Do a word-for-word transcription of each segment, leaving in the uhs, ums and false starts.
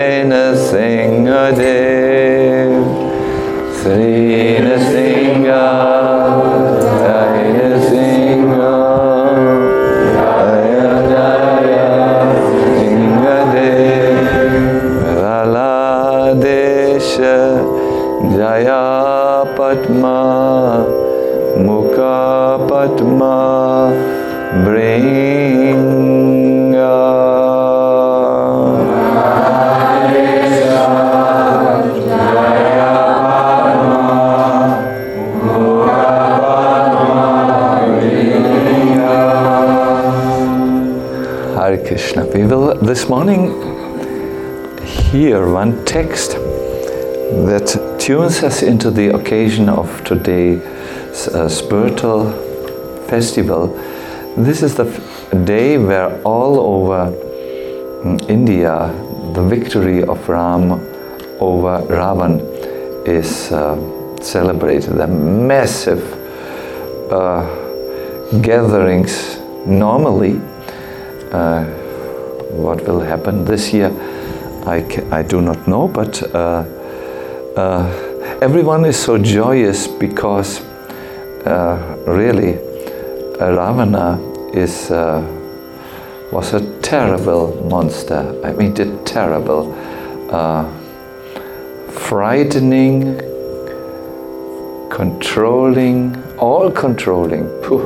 Nrsingadev, Sri Nrsinga, Jai Nrsinga, Jaya Jaya Singadev, Raladesha, Jaya Padma, Mukha Padma, Bringa. Hare Krishna. We will this morning hear one text that tunes us into the occasion of today's uh, spiritual festival. This is the f- day where all over India the victory of Ram over Ravan is uh, celebrated. The massive uh, gatherings normally. Uh, what will happen this year, I, ca- I do not know, but uh, uh, everyone is so joyous because uh, really uh, Ravana is, uh, was a terrible monster. I mean, did terrible, uh, frightening, controlling, all controlling, pooh,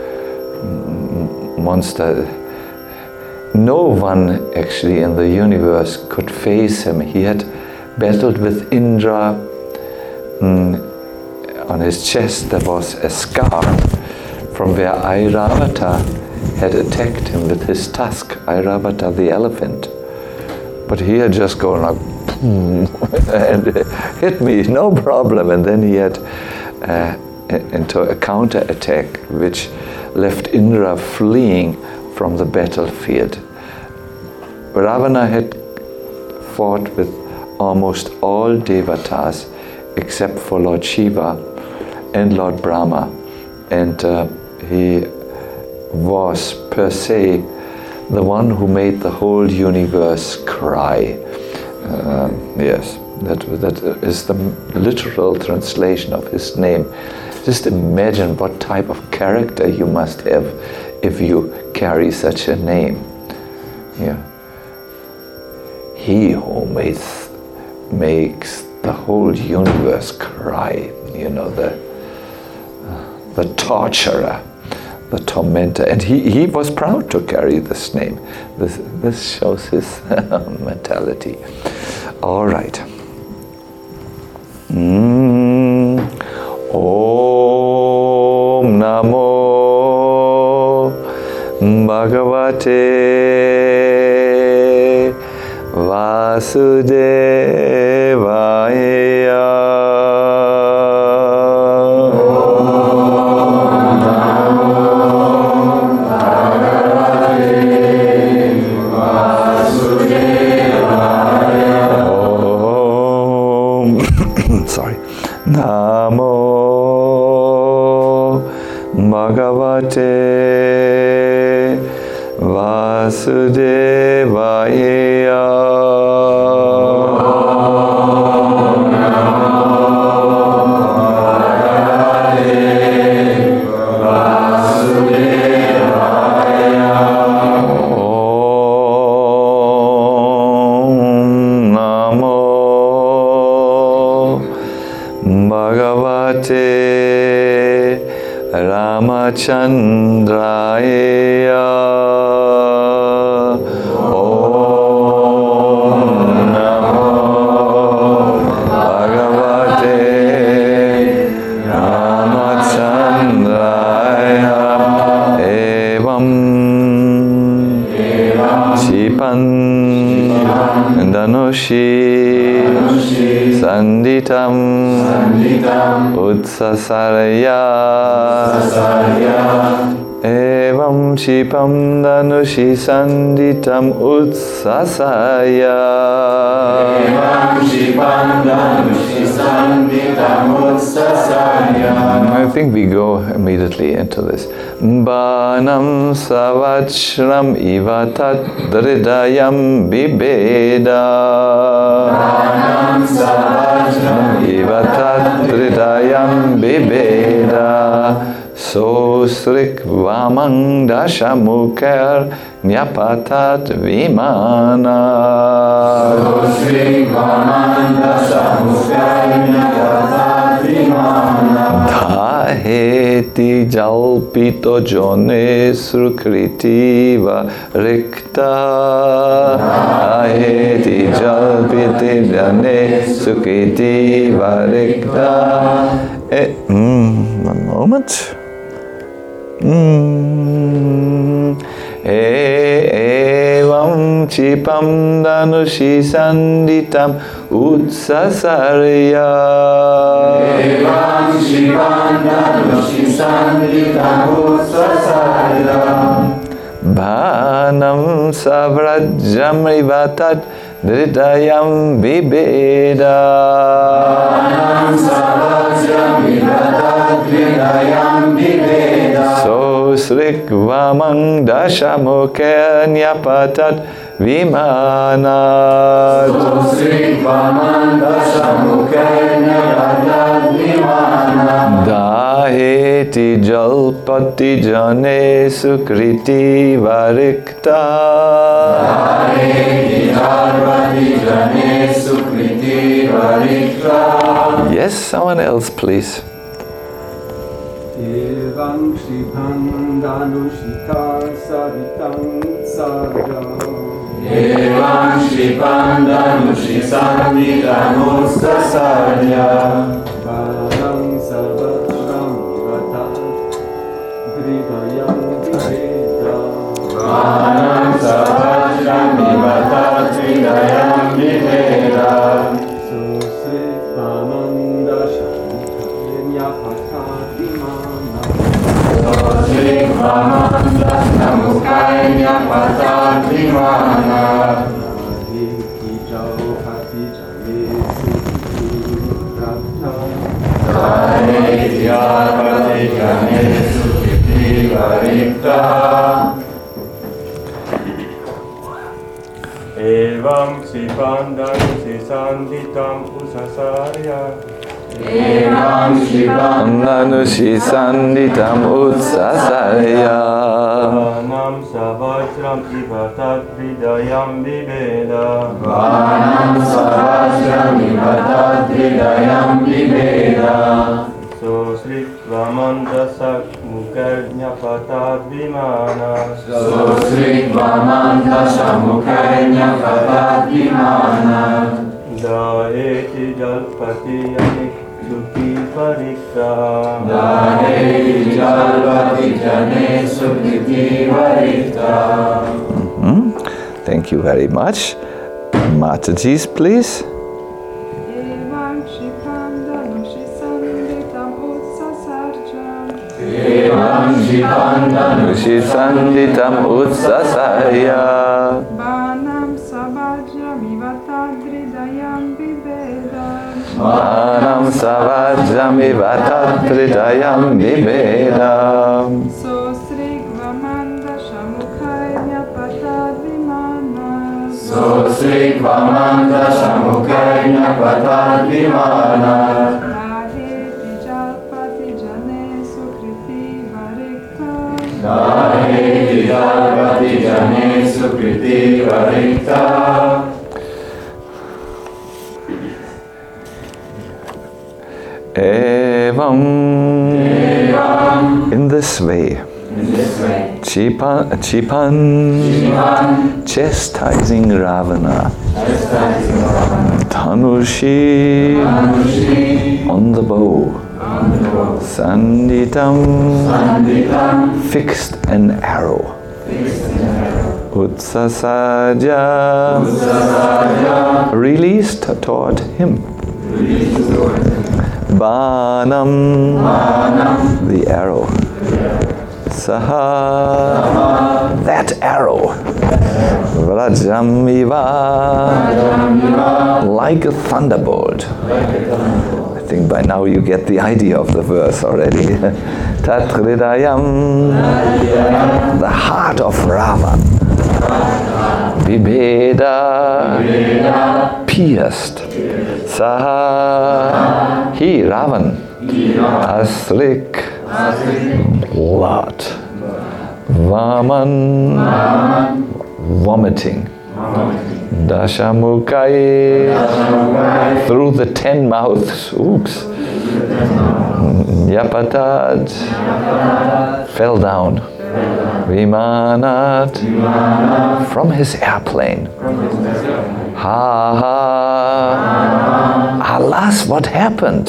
monster. No one actually in the universe could face him. He had battled with Indra. Mm, on his chest there was a scar from where Airavata had attacked him with his tusk, Airavata the elephant. But he had just gone like, and hit me, no problem. And then he had uh, into a counter-attack which left Indra fleeing from the battlefield. Ravana had fought with almost all devatas except for Lord Shiva and Lord Brahma, and uh, he was per se the one who made the whole universe cry. Uh, yes, that, that is the literal translation of his name. Just imagine what type of character you must have if you carry such a name. Yeah. He who makes, makes the whole universe cry, you know, the, uh, the torturer, the tormentor. And he, he was proud to carry this name. This, this shows his mentality. All right. Mm. Om Namo Bhagavate Vasudevaya. Sorry. Namo Bhagavate Vasudevaya. Ramachandraya. Om Namo Bhagavate Ramachandraya. Evam Chipan Danushi Sanditam Utsasarya. Evam Shipam Danushi Sanditam Utsasaya. Evam Shipam Danushi Sanditam Utsasaya. I think think we go immediately into this. Banam savachram ivatat dridayam bibeda. Banam savachram ivatat dridayam bibeda. Sosrik vamang dashamukher nyapatat vimana. Sosrik vamang dashamukher nyapatat vimana. Dhaheti jalpito jone srukriti varikta. Dhaheti jalpiti jane sukriti varikta. Eh, mm, one moment. Mm. Evam chipam danushi sanditam utsasarya. Evam chipam danushi sanditam utsasarya. Bhanam savrajam rivatat dridayam vibeda. Bhanam savrajam rivatat dridayam vibeda. Sosrik vamang dashamukher nyapatat vimanat. Sosrik vamang dashamukher nyapatat vimanat. Daheti jalpati jane sukriti varikta. Daheti jalpati jane sukriti varikta. Yes, someone else, please. Evam shibham danushita savitam utsarya. Evam shibham danushi savitam utsarya. Banam sarvajram vatat dridayam vibeda. Banam sarvajram vatat dridayam vibeda. Sosrik vamang dashamukher nyapatat vimana. Sosrik vamang dashamukher nyapatat vimana. Dhaheti jalpati jane sukriti varikta. Dhaheti jalpati jane sukriti varikta. Evam ksipandam sisanditam usasarya. Evam Nanushi sanditam utsasarya. Banam savajram ivatat dridayam vibeda. Banam savajram ivatat dridayam vibeda. Sosrik vamang dashamukher nyapatat vimana. Sosrik vamang dashamukher nyapatat vimana. Dhaheti jalpati jane sukriti varikta. Dhaheti jalpati jane sukriti varikta. Thank you very much. Mataji's, please. Evam shibham danushi sanditam utsasarya. Evam shibham danushi sanditam utsasarya. Banam savajram ivatat dridayam vibeda. Banam savajram ivatat dridayam vibeda. Sosrik vamang dashamukher nyapatat vimana. Sosrik vamang dashamukher nyapatat vimana. Dhaheti jalpati jane sukriti varikta. Dhaheti jalpati jane sukriti varikta. Evam. In this way. Chipan, Chipan, chastising Ravana, Dhanushi, on the bow, Sanditam, fixed an arrow, Utsasaja, released toward him, Banam, the arrow, Saha, that arrow, Vrajamiva, like a thunderbolt, think by now you get the idea of the verse already. Tat hridayam, the heart of Ravan. Vibheda, pierced. Saha, he, Ravan. Asrik, blood. Vaman, vomiting. Dashamukai, through the ten mouths. Oops. Yapatad, fell down. Vimanat, from his airplane. Ha ha. Alas, what happened?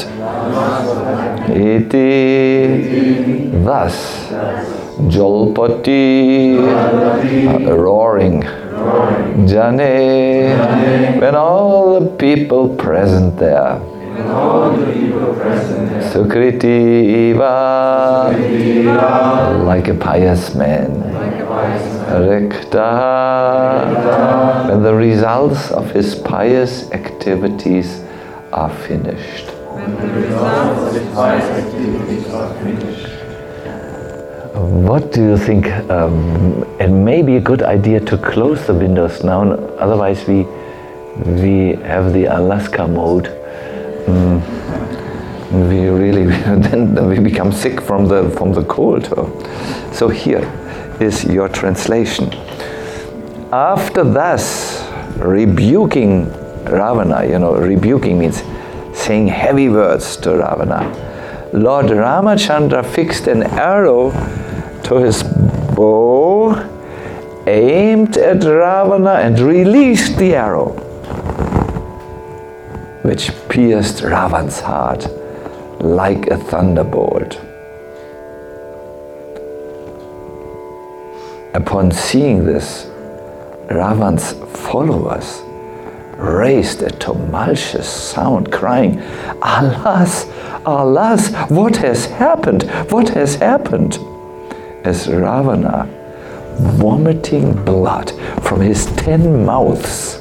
Iti, thus. Jolpati, uh, roaring. Jane, when all the people present there. Sukriti Iva, like a pious man. Rikta, when the results of his pious activities are finished. What do you think? Um, it may be a good idea to close the windows now. Otherwise, we we have the Alaska mode. Mm, we really then we become sick from the from the cold. So here is your translation. After thus rebuking Ravana, you know, rebuking means saying heavy words to Ravana, Lord Ramachandra fixed an arrow to his bow, aimed at Ravana and released the arrow, which pierced Ravan's heart like a thunderbolt. Upon seeing this, Ravan's followers raised a tumultuous sound, crying, Alas, alas, what has happened? What has happened? As Ravana, vomiting blood from his ten mouths,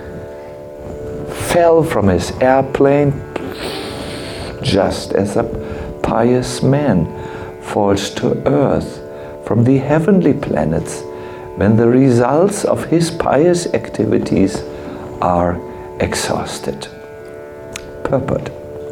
fell from his airplane just as a pious man falls to earth from the heavenly planets when the results of his pious activities are exhausted. Purport.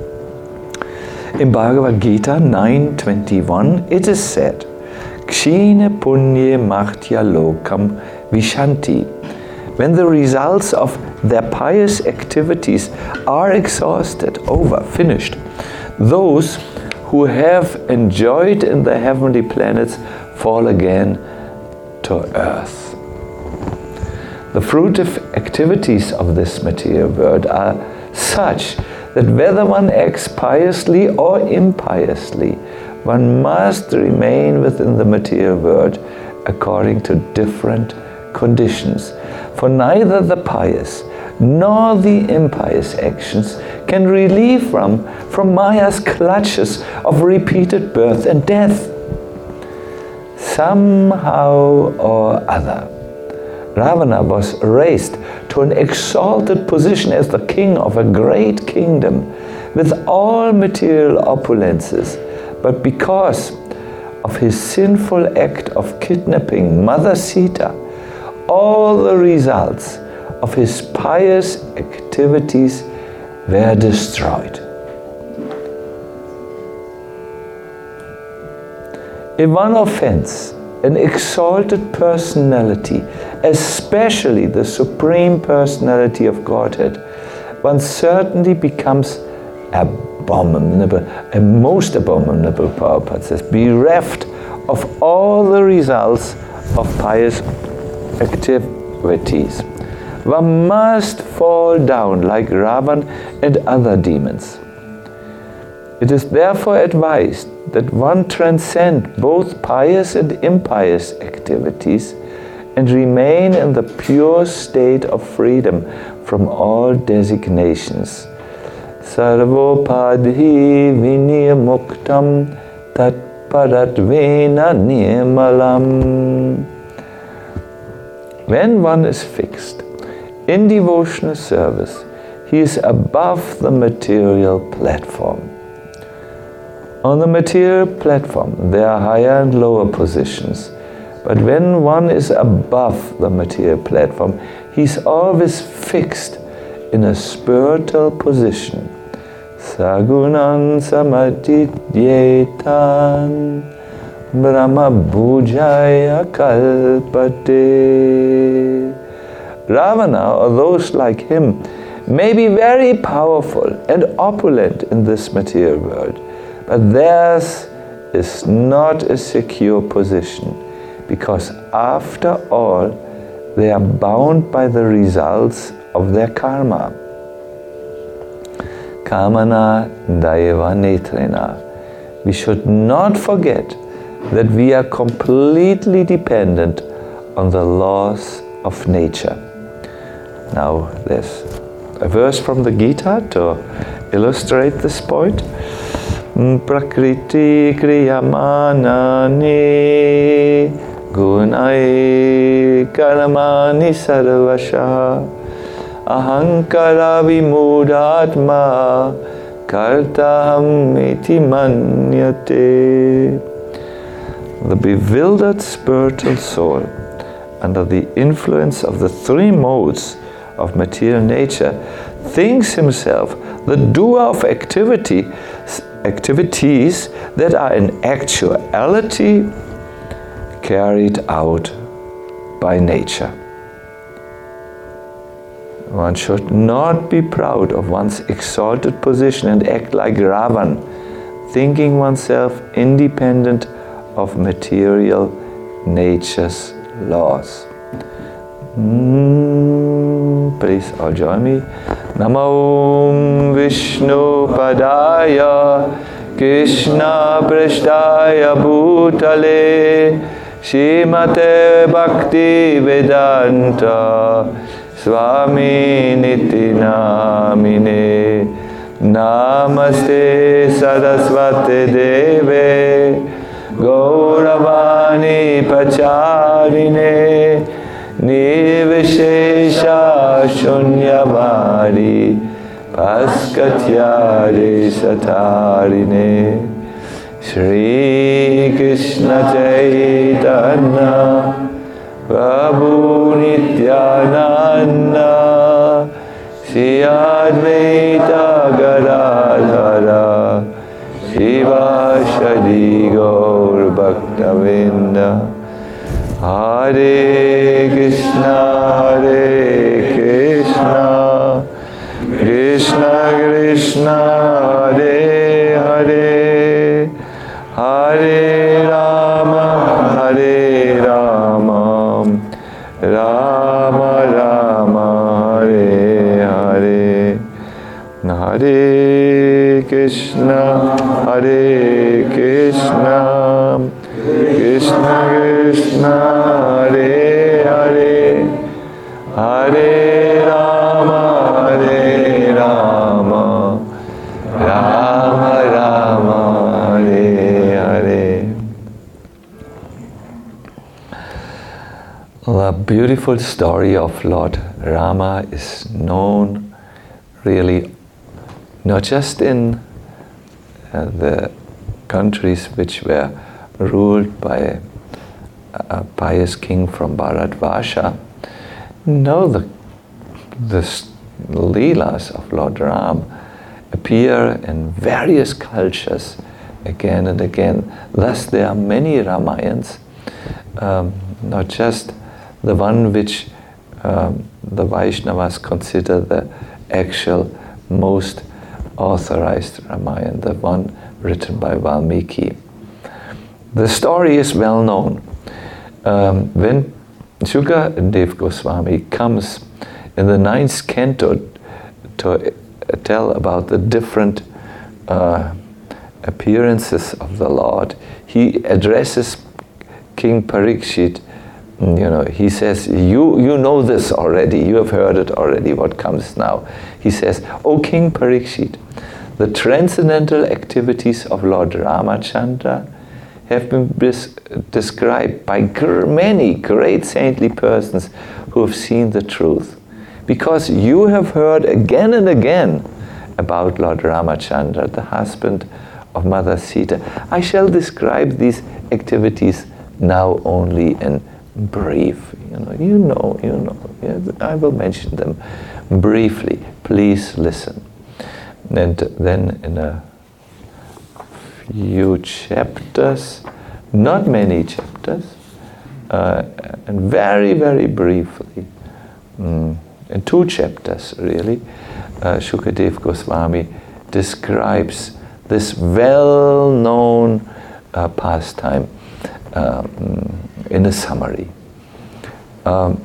In Bhagavad Gita nine twenty-one, it is said, Kshine punye mahtya lokam vishanti. When the results of their pious activities are exhausted, over, finished, those who have enjoyed in the heavenly planets fall again to earth. The fruitive activities of this material world are such that whether one acts piously or impiously, one must remain within the material world according to different conditions. For neither the pious nor the impious actions can relieve from, from Maya's clutches of repeated birth and death. Somehow or other, Ravana was raised to an exalted position as the king of a great kingdom with all material opulences, but because of his sinful act of kidnapping Mother Sita, all the results of his pious activities were destroyed. If one offends an exalted personality, especially the Supreme Personality of Godhead, one certainly becomes abominable, a most abominable, Prabhupada says, bereft of all the results of pious activities. One must fall down like Ravan and other demons. It is therefore advised that one transcend both pious and impious activities and remain in the pure state of freedom from all designations. Sarvopadhi viniyamuktam tatparatvena nirmalam. When one is fixed in devotional service, he is above the material platform. On the material platform, there are higher and lower positions. But when one is above the material platform, he's always fixed in a spiritual position. Sagunan samadidyetan brahma bhujaya kalpate. Ravana, or those like him, may be very powerful and opulent in this material world, but theirs is not a secure position, because after all, they are bound by the results of their karma. Kamana daiva netrena. We should not forget that we are completely dependent on the laws of nature. Now there's a verse from the Gita to illustrate this point. Prakriti kriyamanani gunai karamani sarvasha ahankara vimudatma kartaham iti manyate. The bewildered spiritual soul, under the influence of the three modes of material nature, thinks himself the doer of activity, activities that are in actuality carried out by nature. One should not be proud of one's exalted position and act like Ravan, thinking oneself independent of material nature's laws. Mm, please all join me. Namo Vishnu Padaya Krishna Prishtaya Bhutale Shrimate Bhakti Vedanta Swami Niti Namine Namaste Saraswate Deve Gauravani Pacharine Nirvishesha Shunyavadi Paskatyare Satarine Shri Krishna Chaitanya Prabhu Nityananda Shri Advaita Gadadhara Shiva Shadi Gaur Bhaktavinda. Hare Krishna, Hare Krishna, Krishna Krishna, Hare Hare, Hare Rama, Hare Rama, Rama Rama, Hare Hare, Hare Krishna, Hare Krishna, Krishna Krishna, Hare Hare, Hare Rama, Hare Rama, Rama Rama, Hare Hare. The beautiful story of Lord Rama is known really not just in uh, the countries which were ruled by a pious king from Bharatvarsha. No, the, the Leelas of Lord Ram appear in various cultures again and again. Thus there are many Ramayans, um, not just the one which um, the Vaishnavas consider the actual most authorized Ramayana, the one written by Valmiki. The story is well known. Um, when Shukadev Goswami comes in the ninth canto to tell about the different uh, appearances of the Lord, he addresses King Parikshit. You know, he says, you, you know this already, you have heard it already, what comes now. He says, O King Parikshit, the transcendental activities of Lord Ramachandra have been bis- described by gr- many great saintly persons who have seen the truth. because you have heard again and again about Lord Ramachandra, the husband of Mother Sita. I shall describe these activities now only in brief. You know, you know, you know. Yeah, I will mention them briefly. Please listen. And then in a few chapters, not many chapters, uh, and very, very briefly, um, in two chapters really, uh, Shukadev Goswami describes this well-known uh, pastime um, in a summary. Um,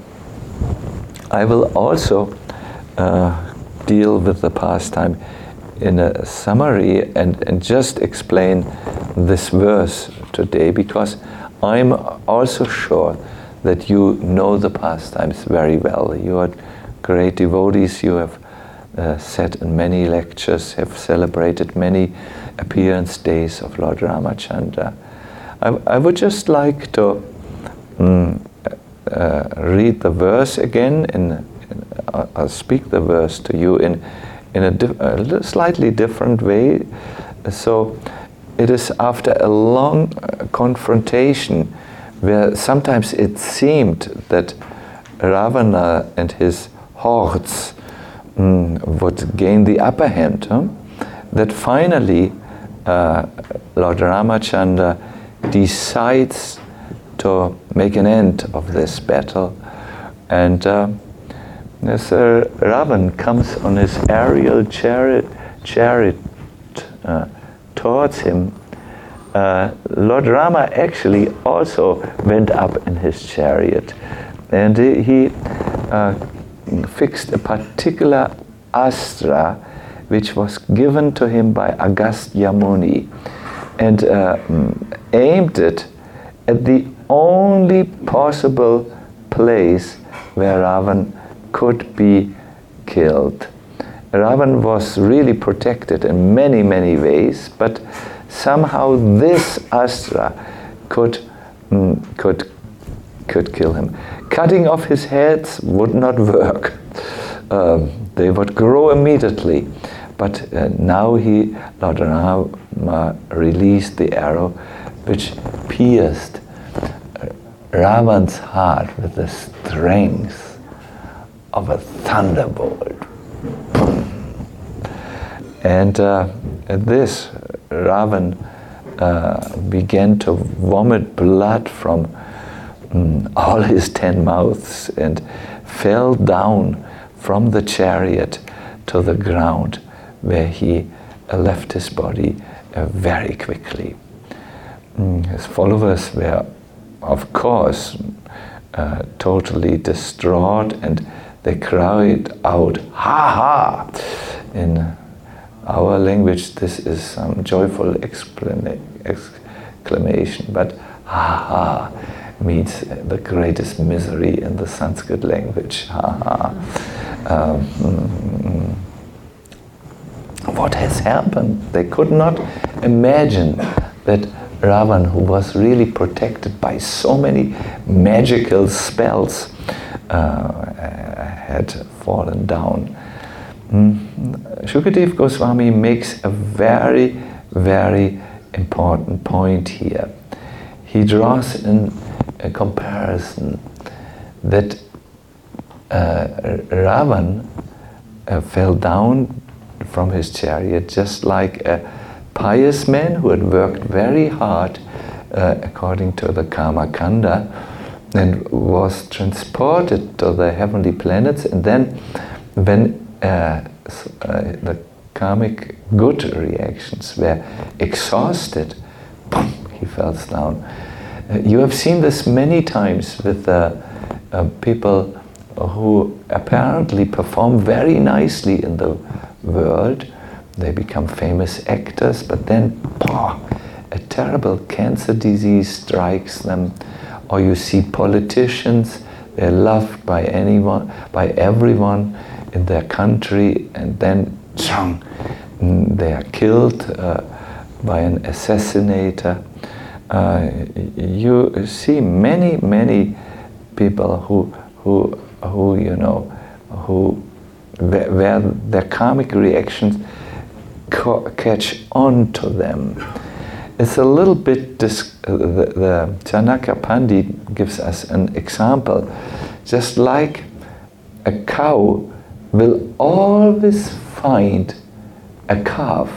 I will also uh, deal with the pastime in a summary and, and just explain this verse today, because I'm also sure that you know the pastimes very well. You are great devotees, you have uh, sat in many lectures, have celebrated many appearance days of Lord Ramachandra. I, I would just like to um, uh, read the verse again, in, in, uh, I'll speak the verse to you in, in a, di- a slightly different way. So it is after a long uh, confrontation where sometimes it seemed that Ravana and his hordes um, would gain the upper hand, huh? that finally uh, Lord Ramachandra decides to make an end of this battle, and uh, as uh, Ravan comes on his aerial chariot, chariot uh, towards him, uh, Lord Rama actually also went up in his chariot, and he uh, fixed a particular astra which was given to him by Agastya Muni, and uh, aimed it at the only possible place where Ravan could be killed. Ravan was really protected in many, many ways, but somehow this astra could mm, could could kill him. Cutting off his heads would not work. Um, they would grow immediately. But uh, now he, Lord Rama, released the arrow which pierced Ravan's heart with the strength of a thunderbolt. And uh, at this, Ravan uh, began to vomit blood from um, all his ten mouths and fell down from the chariot to the ground, where he uh, left his body uh, very quickly. Mm, his followers were, of course, uh, totally distraught, and they cried out, "Ha ha!" In our language, this is some joyful exclama- exclamation, but "ha ha" means the greatest misery in the Sanskrit language. Ha ha. Um, mm, what has happened? They could not imagine that Ravan, who was really protected by so many magical spells, uh, had fallen down. Mm. Shukadev Goswami makes a very, very important point here. He draws in a comparison that uh, Ravan uh, fell down from his chariot just like a pious man who had worked very hard uh, according to the Karma Kanda and was transported to the heavenly planets, and then when uh, uh, the karmic good reactions were exhausted, boom, he fell down. Uh, you have seen this many times with uh, uh, people who apparently perform very nicely in the world. They become famous actors, but then pah, a terrible cancer disease strikes them. Or you see politicians, they're loved by anyone, by everyone in their country, and then chong, they are killed uh, by an assassinator. Uh, you see many, many people who, who, who you know, who where, where their karmic reactions co- catch on to them. It's a little bit, dis- uh, the, the Chanakya Pandit gives us an example. Just like a cow will always find a calf,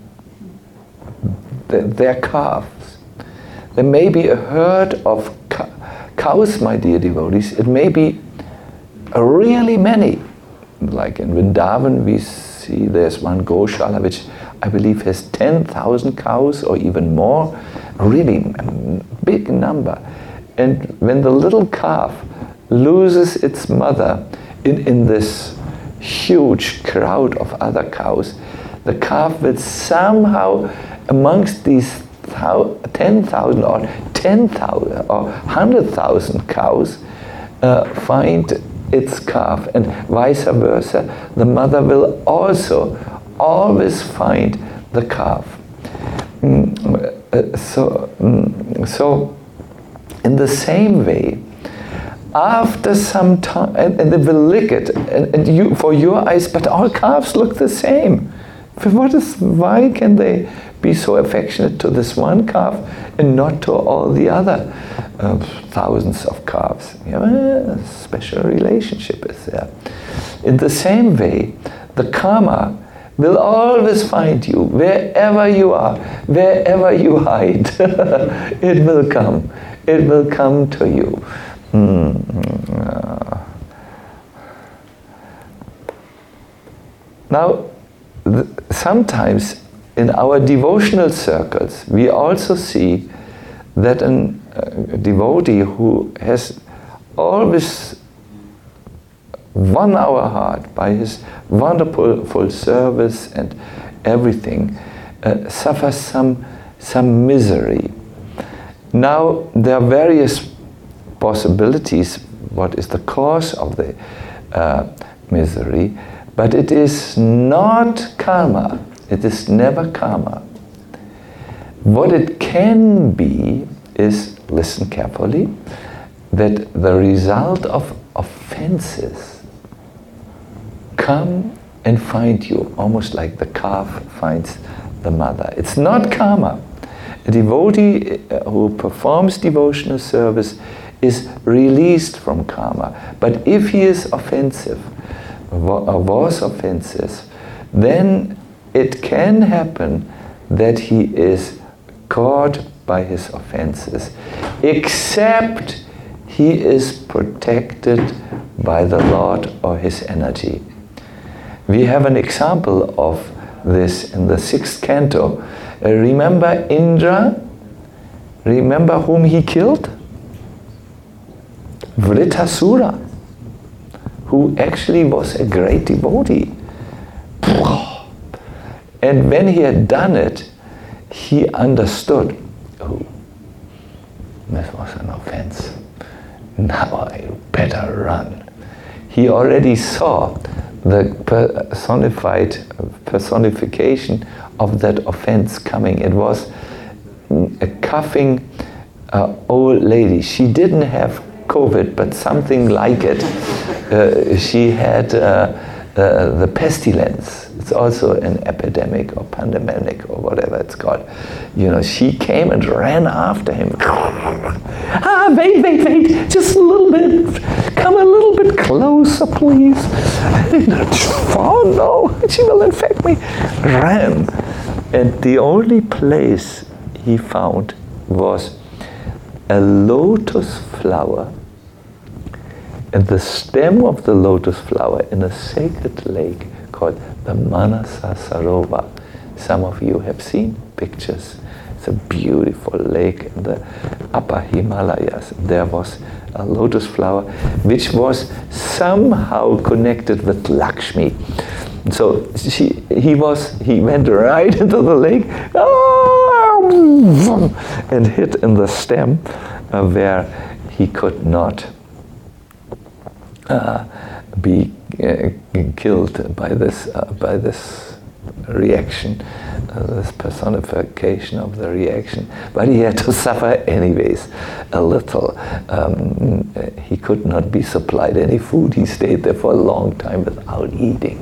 the, their calves. There may be a herd of co- cows, my dear devotees. It may be uh, really many. Like in Vrindavan, we see there's one Goshala which I believe has ten thousand cows or even more, really a big number. And when the little calf loses its mother in, in this huge crowd of other cows, the calf will somehow amongst these ten thousand or ten thousand or one hundred thousand cows uh, find its calf, and vice versa. The mother will also always find the calf. Mm, uh, so, mm, so, in the same way, after some time, and, and they will lick it, and, and you, for your eyes, but all calves look the same. What is? Why can they be so affectionate to this one calf and not to all the other uh, thousands of calves? You know, a special relationship is there. In the same way, the karma will always find you wherever you are, wherever you hide. It will come. It will come to you. Mm. Uh. Now, th- sometimes in our devotional circles, we also see that an, a devotee who has always won our heart by his wonderful full service and everything, uh, suffers some, some misery. Now, there are various possibilities what is the cause of the uh, misery, but it is not karma. It is never karma. What it can be is, listen carefully, that the result of offenses come and find you, almost like the calf finds the mother. It's not karma. A devotee who performs devotional service is released from karma. But if he is offensive, or was offensive, then it can happen that he is caught by his offenses, except he is protected by the Lord or his energy. We have an example of this in the sixth canto. Uh, remember Indra? Remember whom he killed? Vritasura, who actually was a great devotee. And when he had done it, he understood, oh, this was an offense. Now I better run. He already saw the personified personification of that offense coming. It was a coughing uh, old lady. She didn't have COVID, but something like it. Uh, she had uh, uh, the pestilence. It's also an epidemic or pandemic or whatever it's called. You know, she came and ran after him. Ah, wait, wait, wait, just a little bit. Come a little bit closer, please. Oh no, she will infect me. Ran. And the only place he found was a lotus flower, and the stem of the lotus flower in a sacred lake called the Manasa Sarovar. Some of you have seen pictures. It's a beautiful lake in the upper Himalayas. There was a lotus flower which was somehow connected with Lakshmi. So she, he was, he went right into the lake and hit in the stem uh, where he could not uh, be uh, killed by this uh, by this reaction, uh, this personification of the reaction. But he had to suffer anyways a little. Um, he could not be supplied any food. He stayed there for a long time without eating.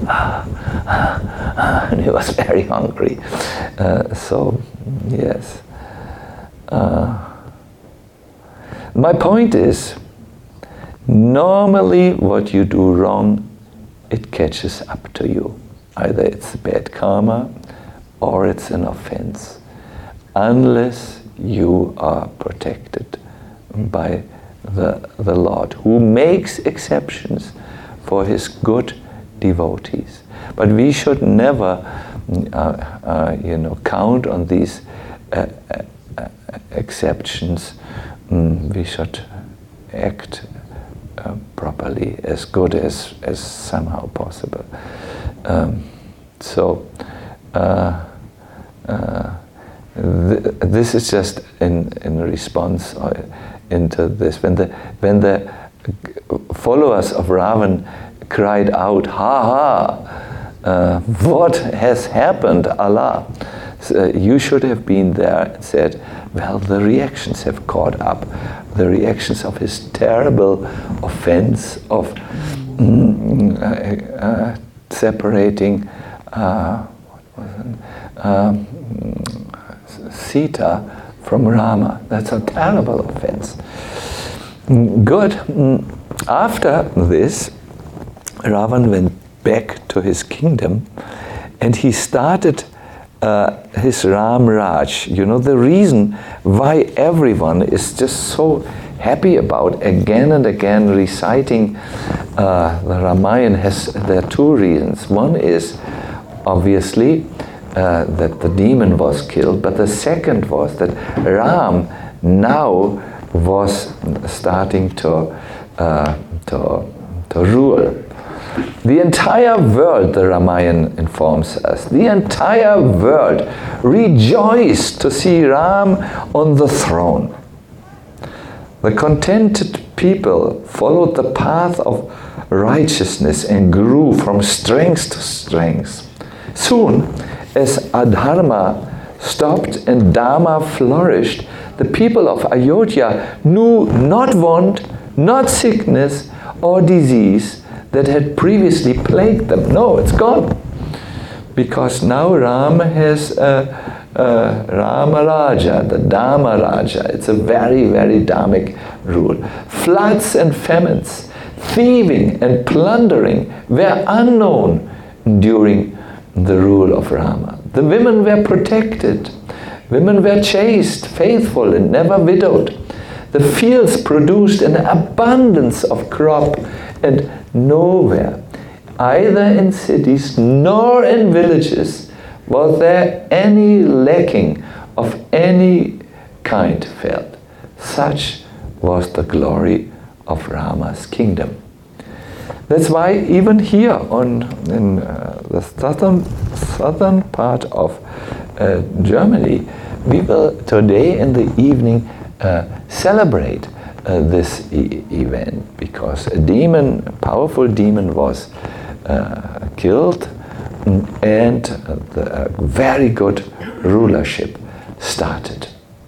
And he was very hungry. Uh, so, yes. Uh, my point is, normally what you do wrong, it catches up to you. Either it's bad karma or it's an offense, unless you are protected by the, the Lord, who makes exceptions for his good devotees. But we should never uh, uh, you know, count on these uh, uh, exceptions. Mm, we should act uh, properly, as good as, as somehow possible. Um, so, uh, uh, th this is just in, in response uh, into this. When the, when the followers of Ravan cried out, ha ha, uh, what has happened, Allah? So, uh, you should have been there and said, well, the reactions have caught up. The reactions of his terrible offense of mm, uh, uh, separating uh, what was it? Um, Sita from Rama. That's a terrible offense. Mm, good. Mm, after this, Ravan went back to his kingdom and he started uh, his Ram Raj. You know, the reason why everyone is just so happy about again and again reciting uh, the Ramayana has there are two reasons. One is obviously uh, that the demon was killed, but the second was that Ram now was starting to uh, to, to rule. The entire world, the Ramayana informs us, the entire world rejoiced to see Ram on the throne. The contented people followed the path of righteousness and grew from strength to strength. Soon, as Adharma stopped and Dharma flourished, the people of Ayodhya knew not want, not sickness or disease that had previously plagued them. No, it's gone. Because now Ram has uh, uh, Rama Raja, the Dharma Raja. It's a very, very dharmic rule. Floods and famines, thieving and plundering were unknown during the rule of Rama. The women were protected. Women were chaste, faithful, and never widowed. The fields produced an abundance of crop, and nowhere, either in cities nor in villages, was there any lacking of any kind felt. Such was the glory of Rama's kingdom. That's why even here on in uh, the southern southern part of uh, Germany, we will today in the evening uh, celebrate uh, this e event, because a demon, a powerful demon, was uh, killed, and the, a very good rulership started.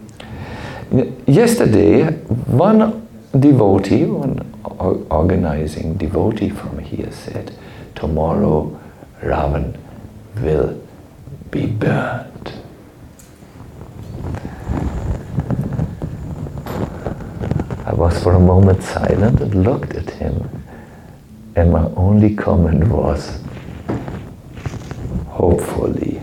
Yesterday, one devotee, one organizing devotee from here said, tomorrow Ravan will be burned. I was for a moment silent and looked at him, and my only comment was, hopefully.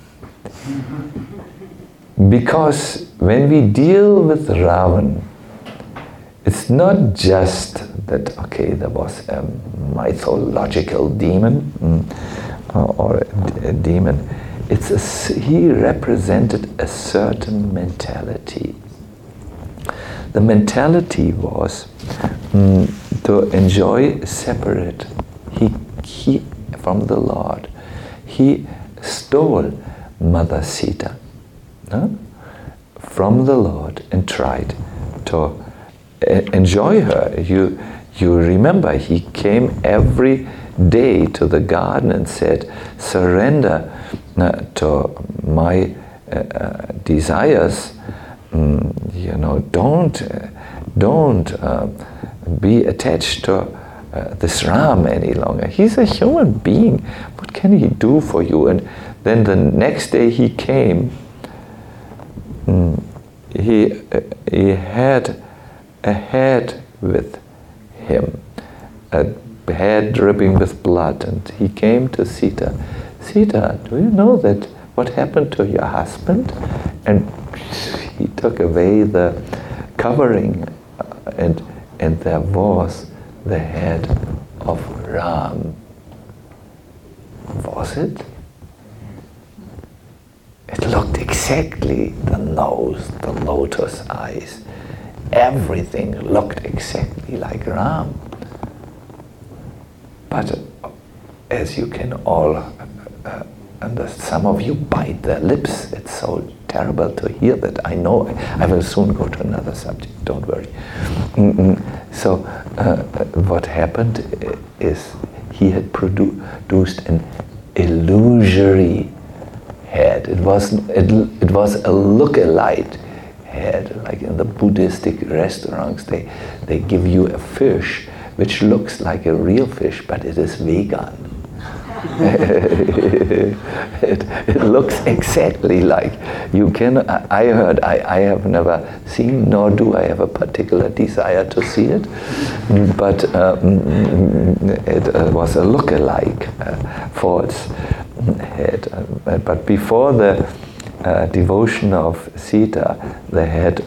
Because when we deal with Ravan, it's not just that, okay, there was a mythological demon mm, or a, a demon. It's a, he represented a certain mentality. The mentality was mm, to enjoy separate. He, he, from the Lord, he stole Mother Sita huh, from the Lord and tried to enjoy her. You, you remember, he came every day to the garden and said, surrender uh, to my uh, uh, desires, um, you know, don't, uh, don't uh, be attached to uh, this Ram any longer. He's a human being. What can he do for you? And then the next day he came. Um, he uh, he had a head with him, a head dripping with blood, and he came to Sita. Sita, do you know that what happened to your husband? And he took away the covering, uh, and and there was the head of Ram. Was it? It looked exactly the nose, the lotus eyes. Everything looked exactly like Ram. But uh, as you can all uh, understand, some of you bite their lips. It's so terrible to hear that. I know. I will soon go to another subject. Don't worry. Mm-mm. So uh, what happened is he had produ- produced an illusory head. It was it, it was a look-alike head, like in the Buddhistic restaurants. They they give you a fish which looks like a real fish, but it is vegan. it, it looks exactly like you can. I heard. I, I have never seen, nor do I have a particular desire to see it. But um, it uh, was a look-alike uh, for its head. Uh, but before the uh, devotion of Sita, the head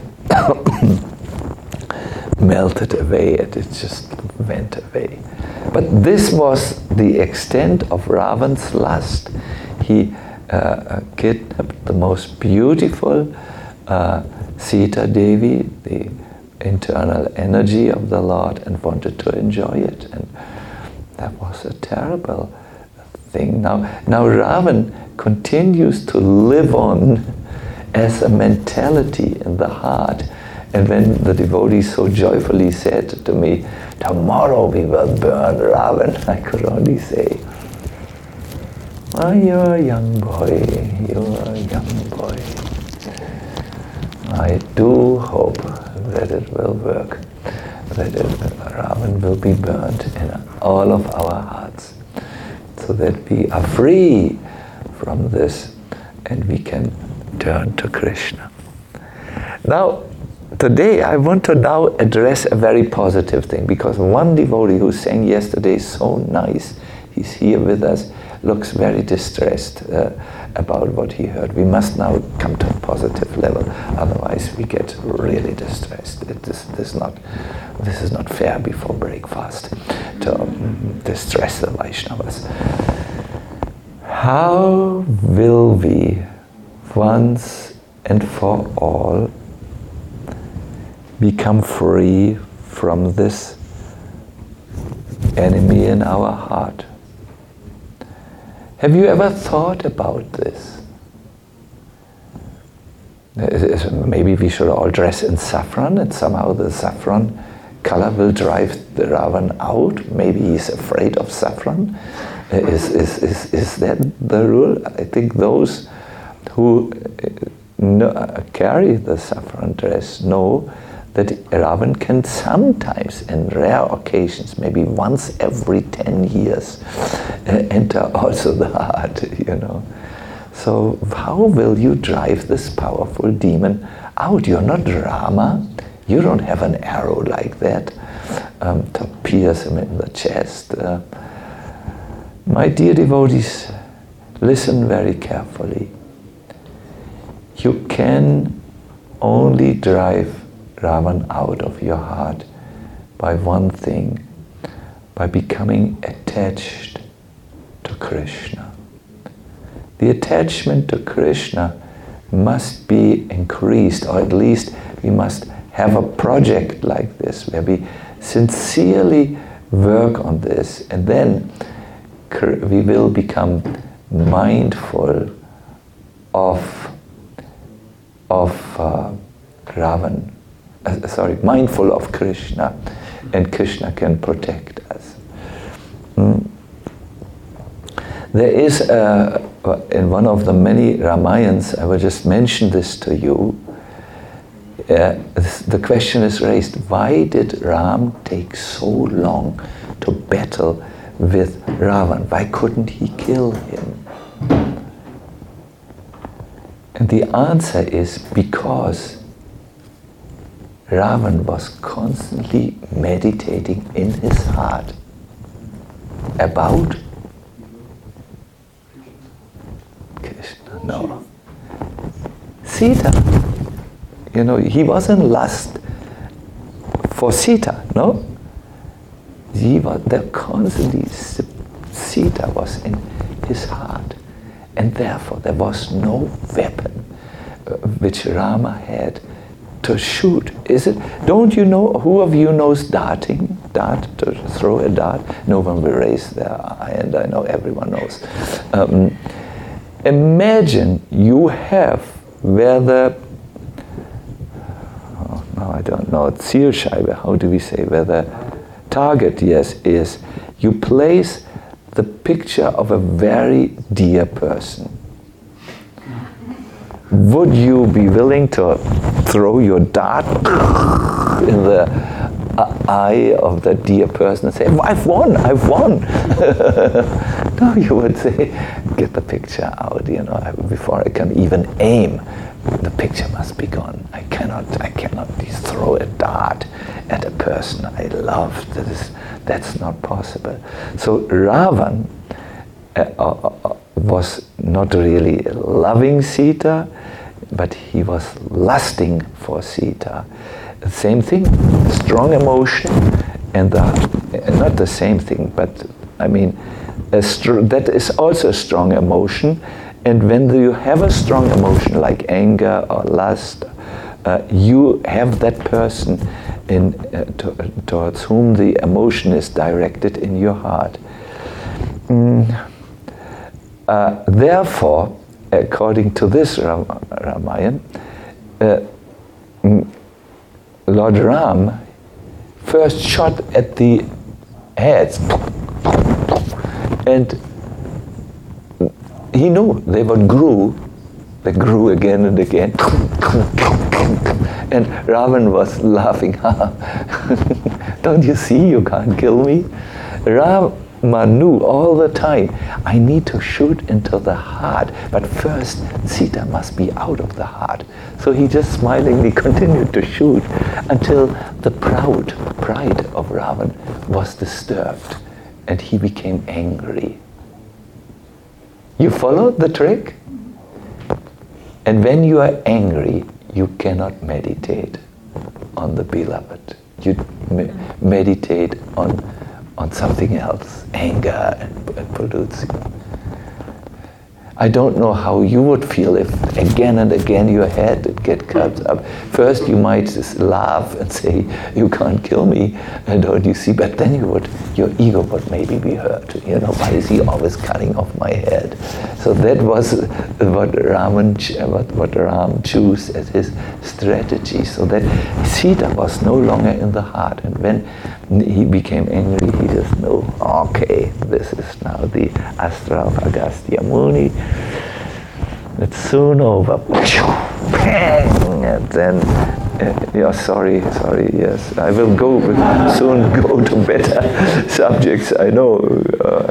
melted away, and it just went away. But this was the extent of Ravan's lust. He uh, kidnapped the most beautiful uh, Sita Devi, the internal energy of the Lord, and wanted to enjoy it. And that was a terrible thing. Now, now Ravan continues to live on as a mentality in the heart. And when the devotees so joyfully said to me, tomorrow we will burn Ravan, I could only say, oh, you're a young boy, you're a young boy. I do hope that it will work, that it, Ravan will be burnt in all of our hearts, so that we are free from this and we can turn to Krishna. Now, today I want to now address a very positive thing, because one devotee who sang yesterday so nice, he's here with us, looks very distressed uh, about what he heard. We must now come to a positive level, otherwise we get really distressed. It is, this, not, this is not fair before breakfast to um, distress the Vaishnavas. How will we once and for all become free from this enemy in our heart? Have you ever thought about this? Maybe we should all dress in saffron, and somehow the saffron color will drive the Ravan out. Maybe he's afraid of saffron. Is, is, is, is that the rule? I think those who know, carry the saffron dress know that Ravan can sometimes, in rare occasions, maybe once every ten years, uh, enter also the heart, you know. So how will you drive this powerful demon out? You're not Rama. You don't have an arrow like that um, to pierce him in the chest. Uh, my dear devotees, listen very carefully. You can only drive Ravan out of your heart by one thing, by becoming attached to Krishna. The attachment to Krishna must be increased, or at least we must have a project like this where we sincerely work on this, and then we will become mindful of of uh, Ravan. Uh, sorry, mindful of Krishna, and Krishna can protect us. Mm. There is, a, in one of the many Ramayans, I will just mention this to you, uh, the question is raised, why did Ram take so long to battle with Ravan? Why couldn't he kill him? And the answer is because Ravan was constantly meditating in his heart about Krishna, no. Sita. You know, he was in lust for Sita, no? He was there constantly, Sita was in his heart. And therefore there was no weapon uh, which Rama had to shoot. Is it? Don't you know, who of you knows darting? Dart, to throw a dart? No one will raise their eye, and I know everyone knows. Um, imagine you have where the, oh, no, I don't know, Zielscheibe, how do we say, where the target, yes, is. You place the picture of a very dear person. Would you be willing to throw your dart in the eye of that dear person and say, I've won, I've won? No, you would say, get the picture out, you know, before I can even aim. The picture must be gone. I cannot, I cannot throw a dart at a person I love. That is, that's not possible. So Ravan uh, uh, was not really loving Sita, but he was lusting for Sita. Same thing, strong emotion, and the, not the same thing, but I mean, a str- that is also a strong emotion. And when you have a strong emotion like anger or lust, uh, you have that person in, uh, to, towards whom the emotion is directed in your heart. Mm. Uh, therefore, according to this Ram- Ramayan, uh, Lord Ram first shot at the heads, and he knew they would grow, they grew again and again, and Ravan was laughing. Don't you see, you can't kill me? Rama knew all the time, I need to shoot into the heart, but first Sita must be out of the heart. So he just smilingly continued to shoot until the proud pride of Ravan was disturbed and he became angry. You follow the trick? And when you are angry, you cannot meditate on the beloved. You me- meditate on on something else, anger and, and producing. I don't know how you would feel if again and again your head would get cut up. First you might just laugh and say, you can't kill me, don't you see? But then you would, your ego would maybe be hurt. You know, why is he always cutting off my head? So that was what Raman, what, what Ram chose as his strategy, so that Sita was no longer in the heart. And when he became angry, he just knew, okay, this is now the Astra of Agastya Muni. It's soon over. Bang! And then, uh, yeah, sorry, sorry, yes. I will go soon go to better subjects, I know. Uh,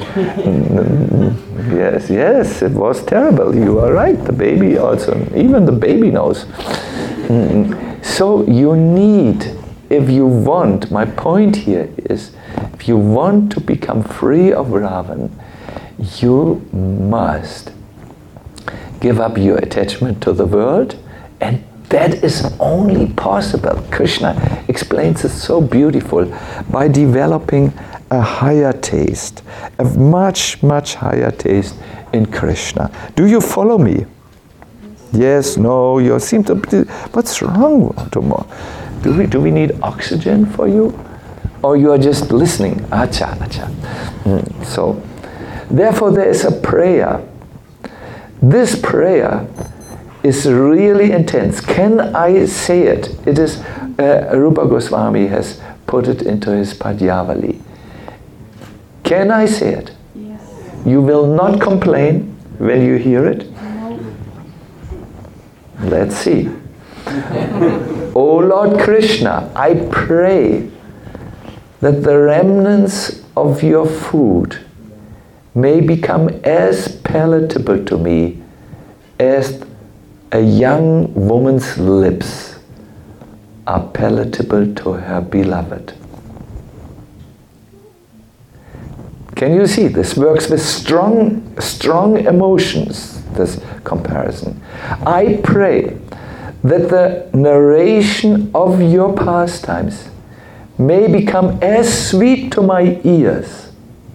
yes, yes, it was terrible. You are right. The baby also, even the baby knows. Mm. So you need, if you want, my point here is, if you want to become free of Ravan, you must give up your attachment to the world, and that is only possible. Krishna explains it so beautiful by developing a higher taste, a much, much higher taste in Krishna. Do you follow me? Yes, no, you seem to be, what's wrong tomorrow? Do we, do we need oxygen for you? Or you are just listening? Acha, acha. Mm, so, therefore there is a prayer. This prayer is really intense. Can I say it? It is, uh, Rupa Goswami has put it into his Padyavali. Can I say it? Yes. You will not complain when you hear it? Let's see. O Lord Krishna, I pray that the remnants of your food may become as palatable to me as a young woman's lips are palatable to her beloved. Can you see? This works with strong, strong emotions, this comparison. I pray that the narration of your pastimes may become as sweet to my ears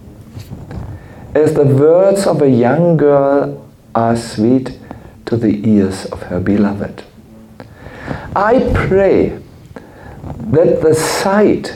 as the words of a young girl are sweet to the ears of her beloved. I pray that the sight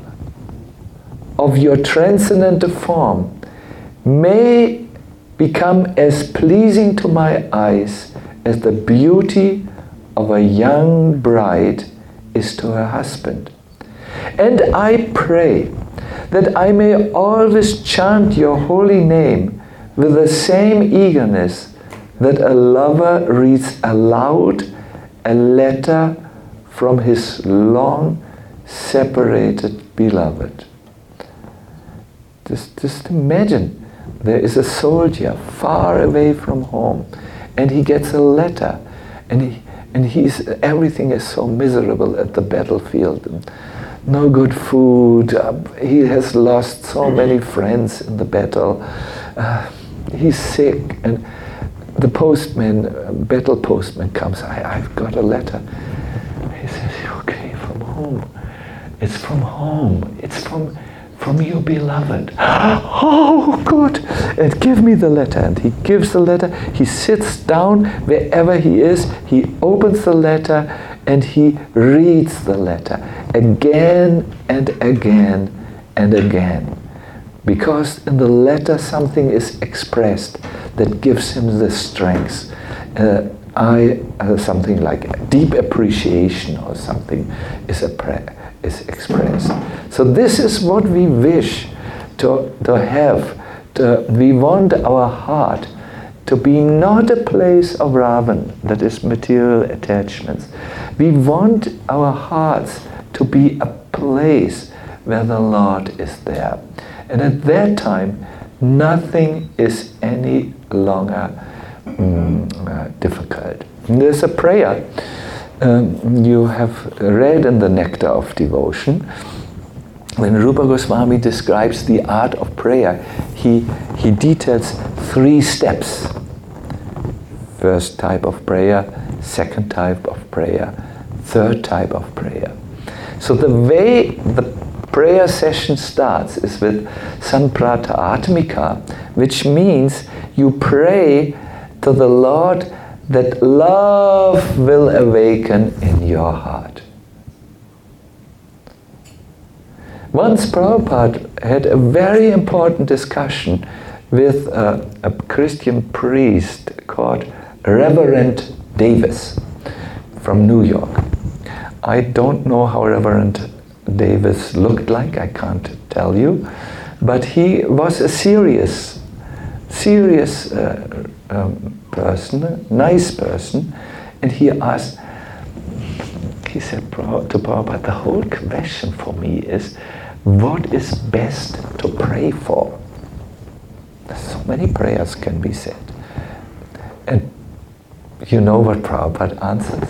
of your transcendental form may become as pleasing to my eyes as the beauty of a young bride is to her husband. And I pray that I may always chant your holy name with the same eagerness that a lover reads aloud a letter from his long separated beloved. Just, just imagine, there is a soldier far away from home, and he gets a letter, and he and he's everything is so miserable at the battlefield, and no good food. Uh, he has lost so many friends in the battle. Uh, he's sick, and the postman, uh, battle postman comes. I, I've got a letter. He says, "Okay, from whom? It's from home. It's from." From your beloved. Oh, good. And give me the letter. And he gives the letter. He sits down wherever he is. He opens the letter and he reads the letter again and again and again. Because in the letter something is expressed that gives him the strength. Uh, I uh, something like deep appreciation or something is a prayer. Is expressed. So this is what we wish to, to have. To, we want our heart to be not a place of Ravan, that is material attachments. We want our hearts to be a place where the Lord is there. And at that time, nothing is any longer mm, uh, difficult. And there's a prayer Um, you have read in the Nectar of Devotion, when Rupa Goswami describes the art of prayer, he, he details three steps. First type of prayer, second type of prayer, third type of prayer. So the way the prayer session starts is with Samprata Atmika, which means you pray to the Lord that love will awaken in your heart. Once Prabhupada had a very important discussion with a, a Christian priest called Reverend Davis from New York. I don't know how Reverend Davis looked like, I can't tell you, but he was a serious, serious uh, um, person, a nice person, and he asked, he said to Prabhupada, the whole question for me is, what is best to pray for? So many prayers can be said. And you know what Prabhupada answers?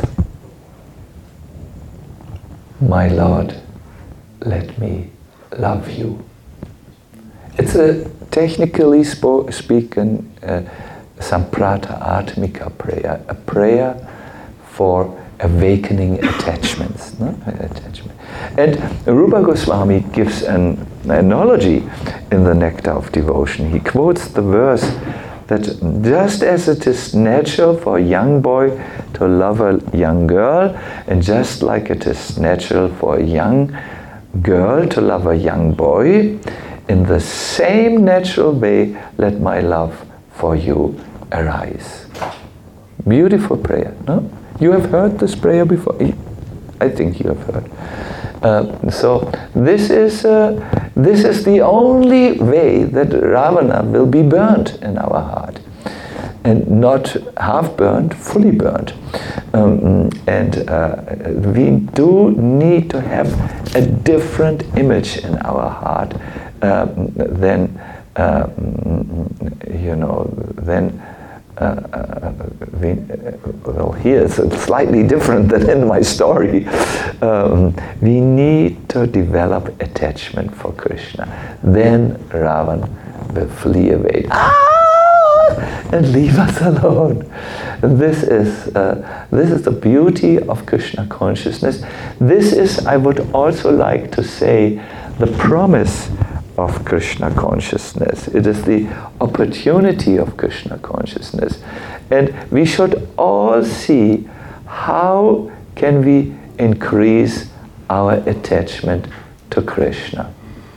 My Lord, let me love you. It's a technically spo- speaking uh, Samprata Atmika prayer, a prayer for awakening attachments. No? Attachment. And Rupa Goswami gives an analogy in the Nectar of Devotion. He quotes the verse that just as it is natural for a young boy to love a young girl, and just like it is natural for a young girl to love a young boy, in the same natural way, let my love for you arise. Beautiful prayer, no? You have heard this prayer before? I think you have heard. Uh, so this is uh, this is the only way that Ravana will be burnt in our heart. And not half burnt, fully burnt. Um, and uh, we do need to have a different image in our heart um, than, uh, you know, than uh, uh, we, uh, well, here it's slightly different than in my story. Um, we need to develop attachment for Krishna. Then Ravan will flee away. Ah! And leave us alone. This is uh, this is the beauty of Krishna consciousness. This is, I would also like to say, the promise of Krishna consciousness. It is the opportunity of Krishna consciousness. And we should all see how can we increase our attachment to Krishna.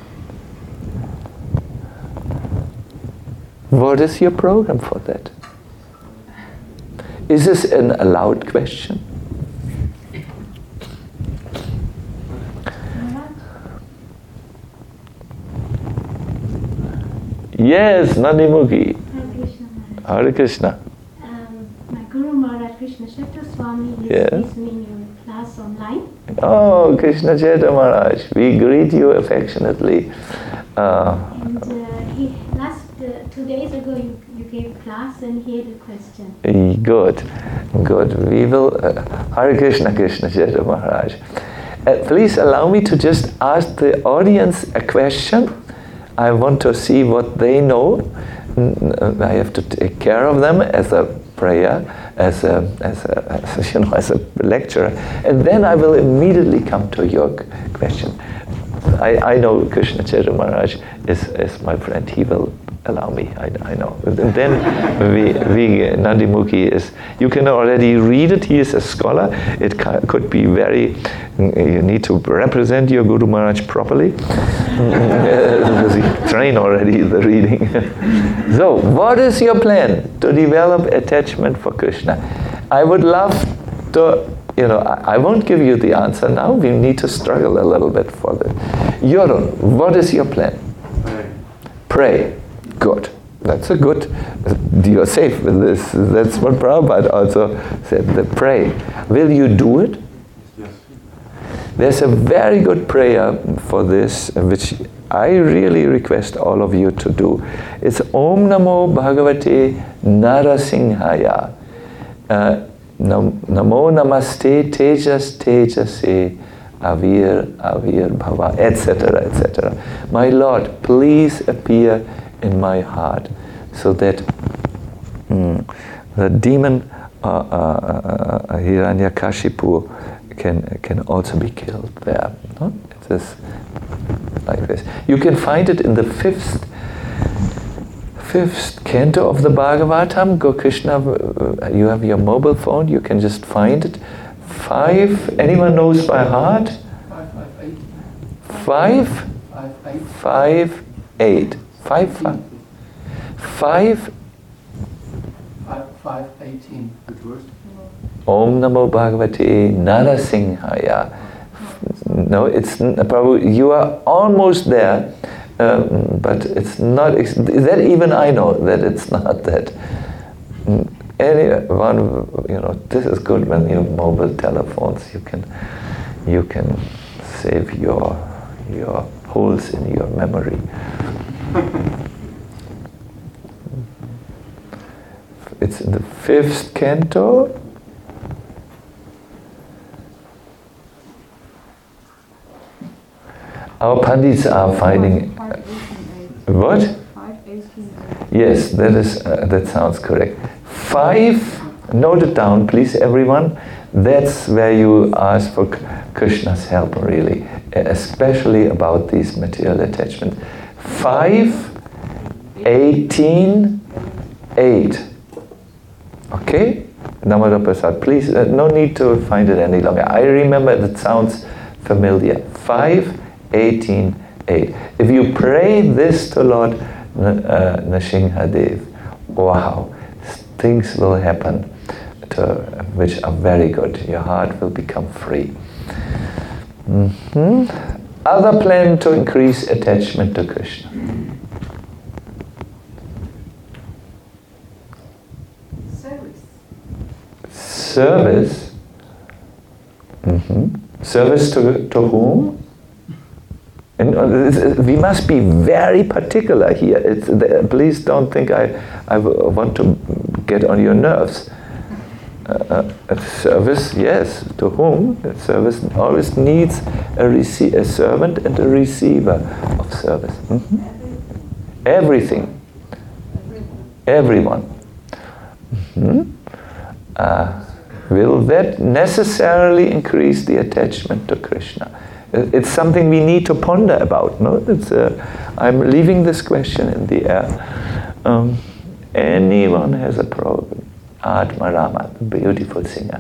What is your program for that? Is this an allowed question? Yes, Nandimukhi. Hare Krishna. Hare Krishna. Um, my Guru Maharaj Krishna Chaitra Swami is Yes. listening to your class online. Oh, Krishna Chaitra Maharaj, we greet you affectionately. Uh, And uh, he, last uh, two days ago you, you gave class and he had a question. Good, good. We will. Uh, Hare Krishna, Krishna Chaitra Maharaj. Uh, please allow me to just ask the audience a question. I want to see what they know. I have to take care of them as a prayer, as a, as a, as, you know, as a lecturer, and then I will immediately come to your question. I, I know Krishna Chaitra Maharaj is, is my friend. He will allow me. I, I know. And then we, we Nandimukhi is. You can already read it. He is a scholar. It ca- could be very. You need to represent your Guru Maharaj properly because you train already the reading. So, what is your plan to develop attachment for Krishna? I would love to. You know, I, I won't give you the answer now. We need to struggle a little bit for that. Yorun, what is your plan? Pray. Pray. Good. That's a good. You're safe with this. That's what Prabhupada also said. The pray. Will you do it? Yes. There's a very good prayer for this, which I really request all of you to do. It's Om Namo Bhagavate Narasimhaya. Uh, Namo Namaste Tejas Tejase Avir Avir Bhava, et cetera, et cetera. My Lord, please appear in my heart, so that mm, the demon uh, uh, uh, Hiranyakashipu can can also be killed there. No? It is like this. You can find it in the fifth. Fifth canto of the Bhagavatam, Go Krishna, uh, you have your mobile phone, you can just find it. Five, anyone knows by heart? Five, five, eight. Five? Five, eight. Five, eight. Five, five. Five, Five, five, eighteen. Good word. Om Namo Bhagavate Narasimhaya. No, it's probably, you are almost there. Um, but it's not, ex- that even I know that it's not that. Anyone, you know, this is good when you have mobile telephones, you can, you can save your, your holes in your memory. It's in the fifth canto. Our Pandits are finding. What? Yes, that is uh, that sounds correct. Five, note it down, please, everyone. That's where you ask for Krishna's help, really, especially about these material attachments. Five, eighteen, eight. Okay, Damodar Prasad, please. Uh, no need to find it any longer. I remember it sounds familiar. Five, eighteen, eight. If you pray this to Lord uh, Nrsimhadev, wow, things will happen to, which are very good. Your heart will become free. Mm-hmm. other plan to increase attachment to Krishna? Service. Service? Mm-hmm. Service to, to whom? And we must be very particular here. It's, the, please don't think I, I want to get on your nerves. Uh, a service, yes, to whom? A service always needs a, rece- a servant and a receiver of service. Mm-hmm. Everything. Everyone. Mm-hmm. Uh, will that necessarily increase the attachment to Krishna? It's something we need to ponder about. No, it's. Uh, I'm leaving this question in the air. Um, anyone has a problem? Atma Rama, the beautiful singer.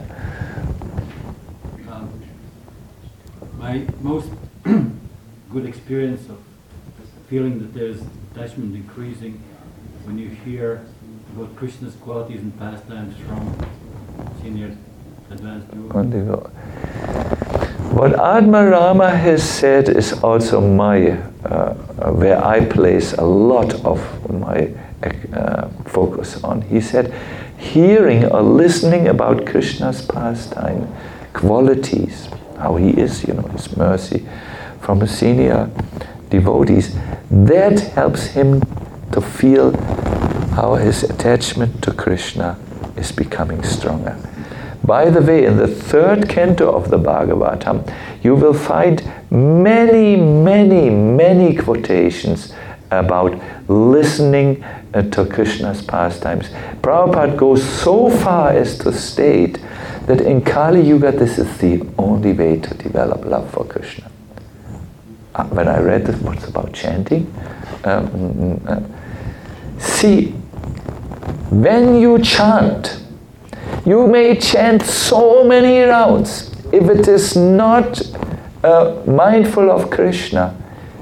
Um, my most good experience of feeling that there's attachment increasing when you hear about Krishna's qualities and pastimes from senior advanced guru. What Atma Rama has said is also my, uh, where I place a lot of my uh, focus on. He said, hearing or listening about Krishna's pastime, qualities, how he is, you know, his mercy, from his senior devotees, that helps him to feel how his attachment to Krishna is becoming stronger. By the way, in the third canto of the Bhagavatam, you will find many, many, many quotations about listening uh, to Krishna's pastimes. Prabhupada goes so far as to state that in Kali Yuga this is the only way to develop love for Krishna. Uh, when I read this, what's about chanting? Um, uh, see, when you chant, you may chant so many rounds. If it is not uh, mindful of Krishna,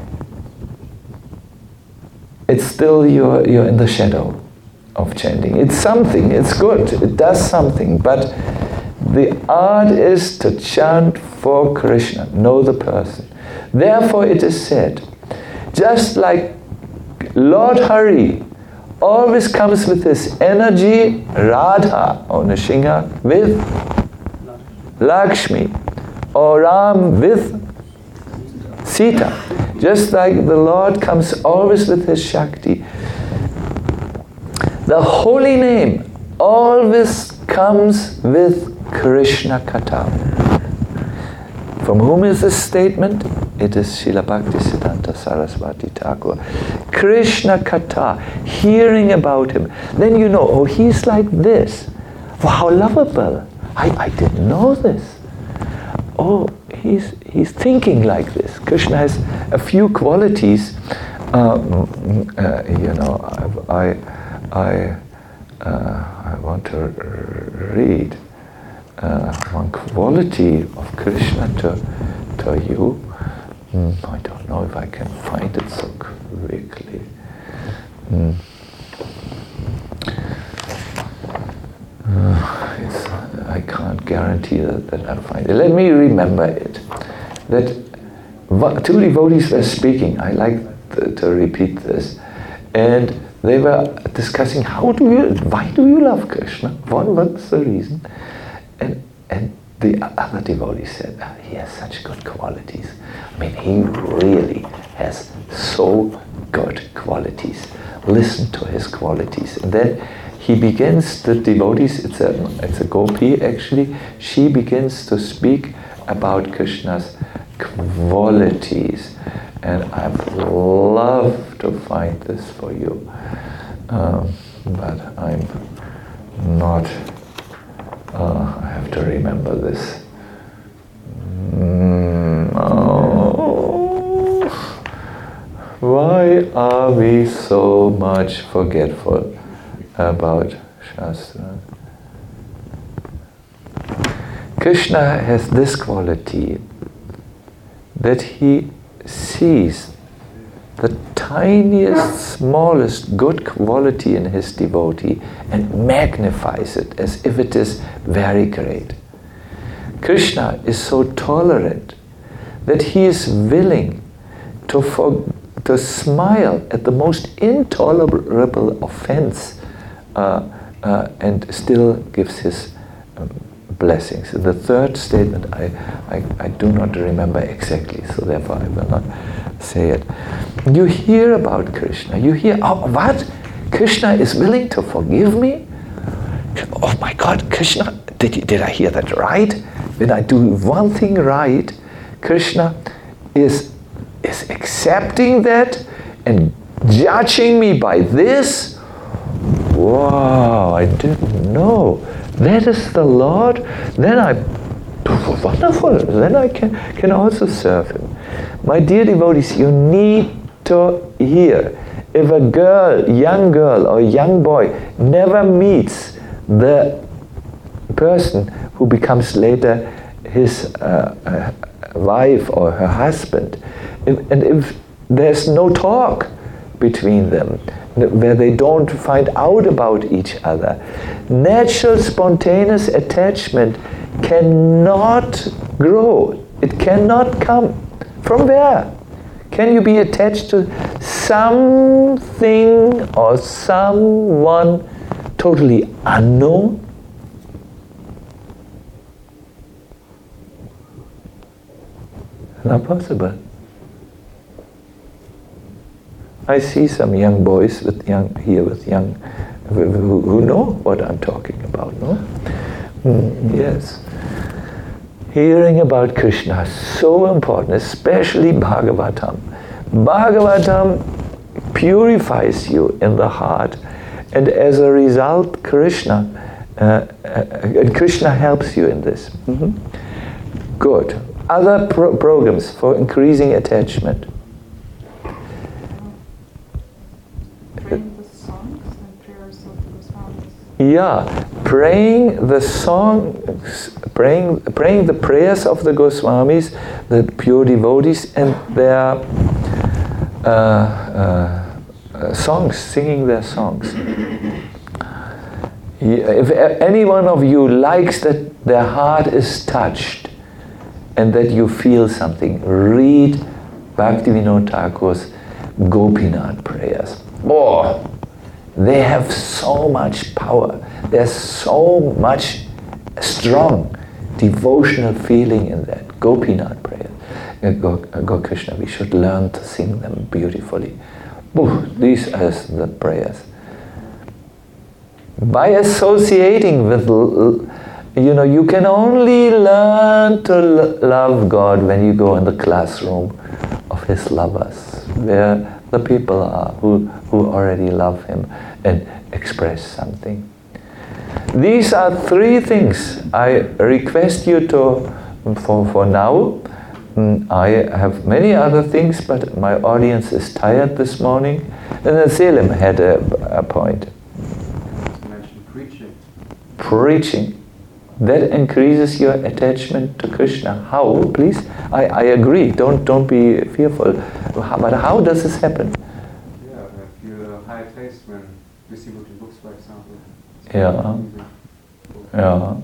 it's still you're, you're in the shadow of chanting. It's something, it's good, it does something, but the art is to chant for Krishna, know the person. Therefore it is said, just like Lord Hari always comes with his energy, Radha or Nrsimha with Lakshmi, or Ram with Sita. Just like the Lord comes always with his Shakti. The holy name always comes with Krishna Katha. From whom is this statement? It is Srila Bhaktisiddhanta Saraswati Thakur. Krishna Katha, hearing about him. Then you know, oh, he's like this. Wow, how lovable. I, I didn't know this. Oh, he's he's thinking like this. Krishna has a few qualities. Um, uh, you know, I I uh, I want to read uh, one quality of Krishna to to you. Mm, I don't know if I can find it so quickly. Mm. Uh, it's, I can't guarantee that, that I'll find it. Let me remember it. That two devotees were speaking. I like to, to repeat this. And they were discussing, how do you, why do you love Krishna? What, what's the reason? And, and the other devotee said, oh, he has such good qualities. I mean, he really has so good qualities. Listen to his qualities. And then he begins, the devotees, it's a, it's a gopi actually, she begins to speak about Krishna's qualities. And I'd love to find this for you. Um, but I'm not, uh, I have to remember this. Mm, oh, why are we so much forgetful about Shastra? Krishna has this quality that he sees the tiniest, smallest good quality in his devotee and magnifies it as if it is very great. Krishna is so tolerant that he is willing to, for, to smile at the most intolerable offense uh, uh, and still gives his um, blessings. The third statement I, I, I do not remember exactly, so therefore I will not say it. You hear about Krishna. You hear, oh, what? Krishna is willing to forgive me? Oh my God, Krishna, did, you, did I hear that right? When I do one thing right, Krishna is, is accepting that and judging me by this? Wow, I didn't know. That is the Lord? Then I, wonderful, then I can, can also serve him. My dear devotees, you need to hear. If a girl, young girl or young boy never meets the person who becomes later his uh, uh, wife or her husband, if, and if there's no talk between them, where they don't find out about each other, natural spontaneous attachment cannot grow. It cannot come. From where? Can you be attached to something or someone totally unknown? Not possible. I see some young boys with young here with young who, who know what I'm talking about, no? Mm, yes. Hearing about Krishna is so important, especially Bhagavatam. Bhagavatam purifies you in the heart, and as a result, Krishna, uh, uh, Krishna helps you in this. Mm-hmm. Good. Other pro- programs for increasing attachment. Praying the songs and prayers of the Goswamis. Yeah, praying the songs, praying, praying the prayers of the Goswamis, the pure devotees, and their uh, uh, uh, songs, singing their songs. If any one of you likes that their heart is touched and that you feel something, read Bhaktivinoda Thakur's Gopinath prayers. Oh, they have so much power. There's so much strong devotional feeling in that. Gopinath prayer. Uh, Go, uh, Go Krishna, we should learn to sing them beautifully. Ooh, these are the prayers. By associating with, you know, you can only learn to love God when you go in the classroom of his lovers, where the people are who, who already love him and express something. These are three things I request you to, for, for now. I have many other things, but my audience is tired this morning. And then Selim had a, a point. Preaching. Preaching. That increases your attachment to Krishna. How, please? I, I agree. Don't don't be fearful. But how does this happen? Yeah, if you have high taste when you see looking books, for example. Yeah. Yeah.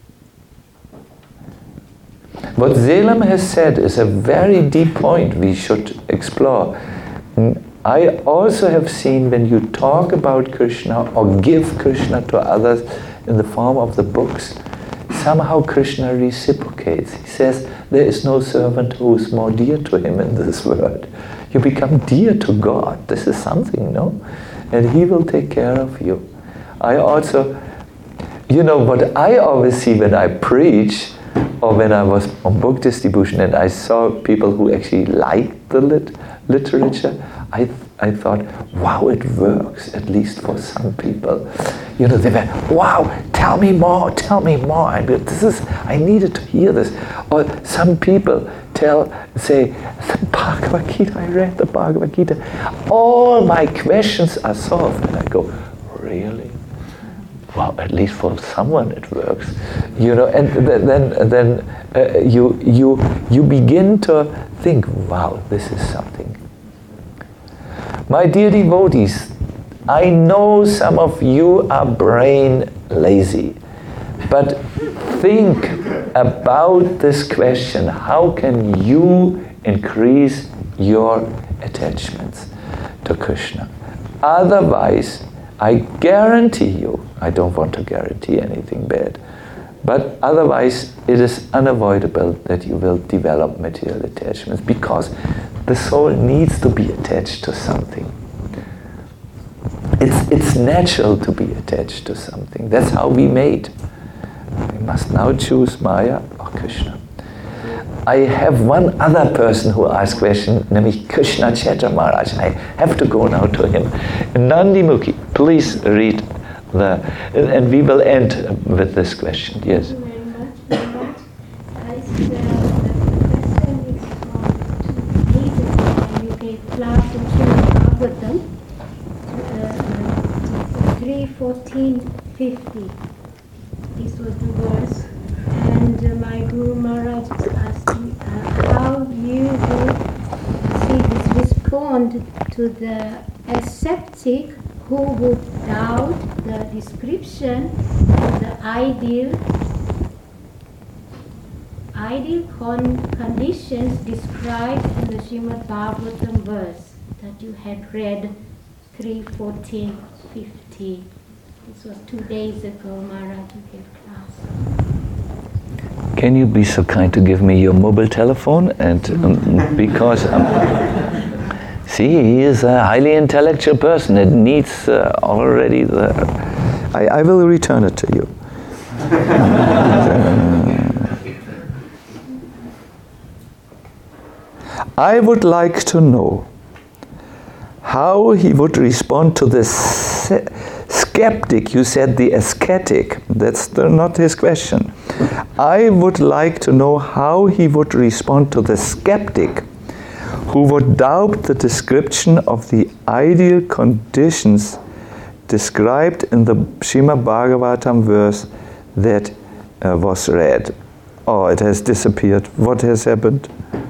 What Selim has said is a very deep point we should explore. I also have seen when you talk about Krishna or give Krishna to others in the form of the books, somehow Krishna reciprocates. He says, there is no servant who is more dear to him in this world. You become dear to God. This is something, no? And he will take care of you. I also, you know, what I always see when I preach, or when I was on book distribution and I saw people who actually liked the lit- literature, I th- I thought, wow, it works, at least for some people. You know, they were, wow, tell me more, tell me more. I, this is, I needed to hear this. Or some people tell, say, the Bhagavad Gita, I read the Bhagavad Gita. All my questions are solved. And I go, really? Well, at least for someone it works, you know. And th- then, then uh, you you you begin to think, wow, this is something. My dear devotees, I know some of you are brain lazy, But think about this question. How can you increase your attachments to Krishna? Otherwise, I guarantee you, I don't want to guarantee anything bad, but otherwise it is unavoidable that you will develop material attachments, because the soul needs to be attached to something. It's, it's natural to be attached to something. That's how we made. We must now choose Maya or Krishna. I have one other person who asked question, namely Krishna Cheta Maharaj. I have to go now to him. Nandi Mukhi, please read the, and we will end with this question. Yes. Thank you very much. Very much. I said the question is from two days ago. You gave class in Srimad Bhagavatam, uh, three fourteen fifty. This was the verse. And uh, my Guru Maharaj is asking uh, how you would see this respond to the ascetic who would doubt the description of the ideal ideal con- conditions described in the Srimad Bhagavatam verse that you had read three fourteen fifty. This was two days ago, Maharaj, you gave class. Can you be so kind to give me your mobile telephone? And um, because um, see, he is a highly intellectual person. It needs uh, already the. I, I will return it to you. I would like to know how he would respond to this skeptic. You said the ascetic. That's the, not his question. I would like to know how he would respond to the skeptic who would doubt the description of the ideal conditions described in the Srimad Bhagavatam verse that uh, was read. Oh, it has disappeared. What has happened?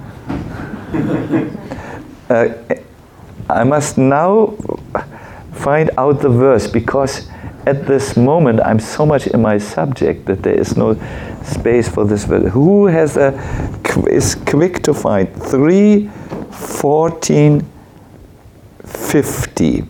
uh, I must now find out the verse, because at this moment I'm so much in my subject that there is no space for this verse. Who has a is quick to find three fourteen fifty?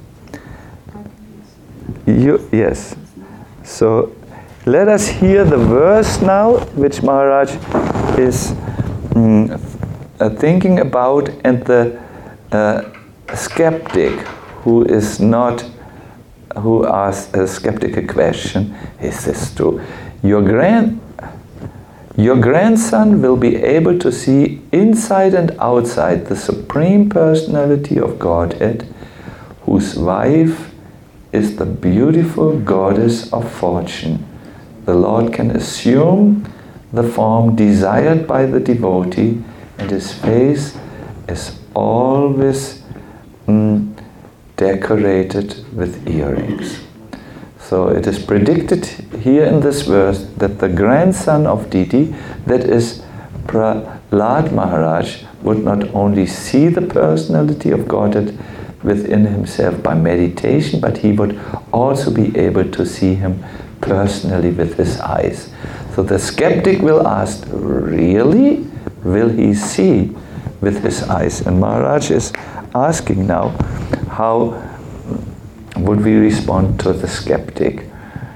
You, yes. So let us hear the verse now, which Maharaj is mm, uh, thinking about, and the uh, skeptic who is not, who asks a skeptic a question, is this true? Your grand, your grandson will be able to see inside and outside the Supreme Personality of Godhead, whose wife is the beautiful goddess of fortune. The Lord can assume the form desired by the devotee, and his face is always mm, decorated with earrings. So it is predicted here in this verse that the grandson of Didi, that is Prahlad Maharaj, would not only see the personality of Godhead within himself by meditation, but he would also be able to see him personally with his eyes. So the skeptic will ask, really? Will he see with his eyes? And Maharaj is asking now, how would we respond to the skeptic?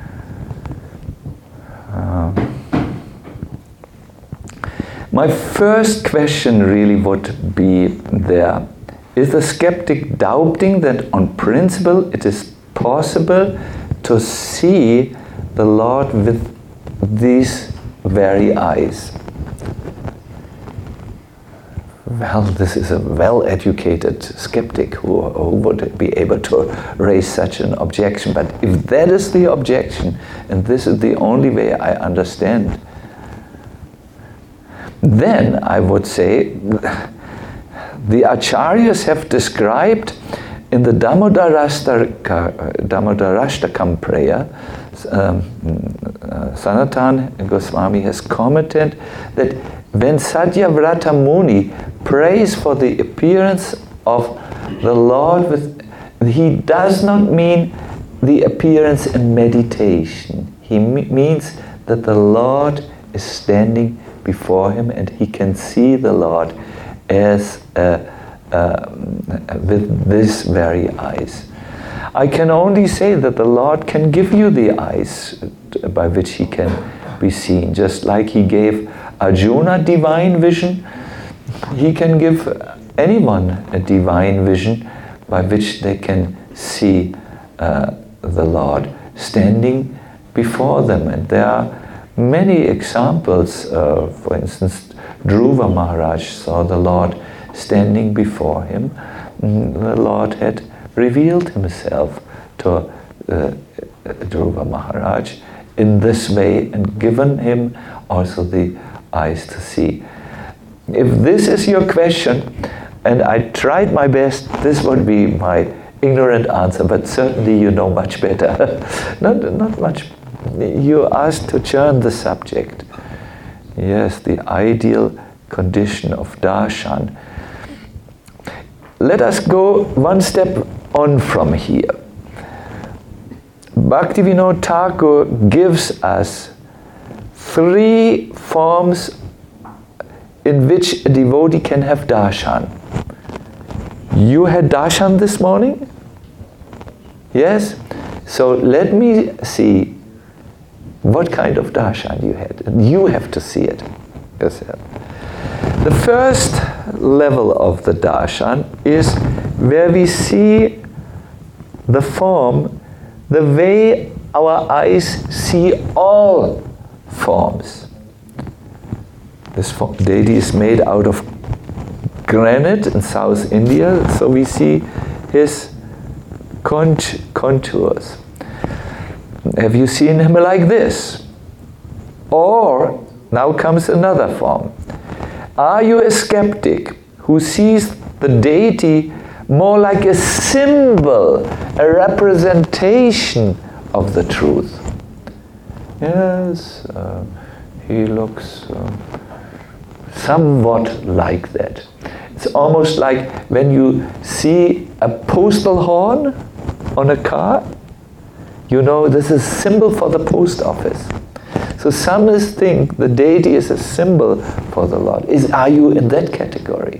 Um, my first question really would be there. Is the skeptic doubting that on principle it is possible to see the Lord with these very eyes? Well, this is a well-educated skeptic who, who would be able to raise such an objection. But if that is the objection, and this is the only way I understand, then I would say the Acharyas have described in the Damodarashtakam Damodarashtakam prayer, um, uh, Sanatan Goswami has commented that when Sadhyavrata Muni prays for the appearance of the Lord, with, he does not mean the appearance in meditation. He m- means that the Lord is standing before him and he can see the Lord as uh, uh, with these very eyes. I can only say that the Lord can give you the eyes by which he can be seen. Just like he gave Arjuna divine vision, he can give anyone a divine vision by which they can see uh, the Lord standing before them. And there are many examples. Uh, for instance, Dhruva Maharaj saw the Lord standing before him. The Lord had revealed himself to uh, Dhruva Maharaj in this way and given him also the eyes to see. If this is your question, and I tried my best, this would be my ignorant answer, but certainly you know much better. not, not much. You asked to churn the subject. Yes, the ideal condition of darshan. Let us go one step on from here. Bhaktivinoda Thakur gives us three forms in which a devotee can have darshan. You had darshan this morning? Yes? So let me see what kind of darshan you had. And you have to see it yourself. The first level of the darshan is where we see the form the way our eyes see all forms. This form, deity is made out of granite in South India, so we see his cont- contours. Have you seen him like this? Or, now comes another form. Are you a skeptic who sees the deity more like a symbol, a representation of the truth? Yes, uh, he looks uh, somewhat like that. It's almost like when you see a postal horn on a car, you know this is a symbol for the post office. So some think the deity is a symbol for the Lord. Is, are you in that category?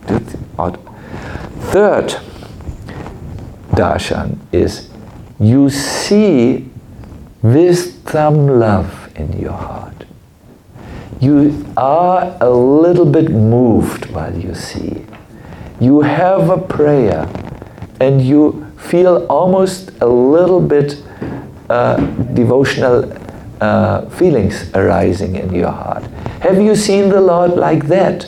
Third darshan is you see with some love in your heart. You are a little bit moved while you see. You have a prayer and you feel almost a little bit uh, devotional uh, feelings arising in your heart. Have you seen the Lord like that?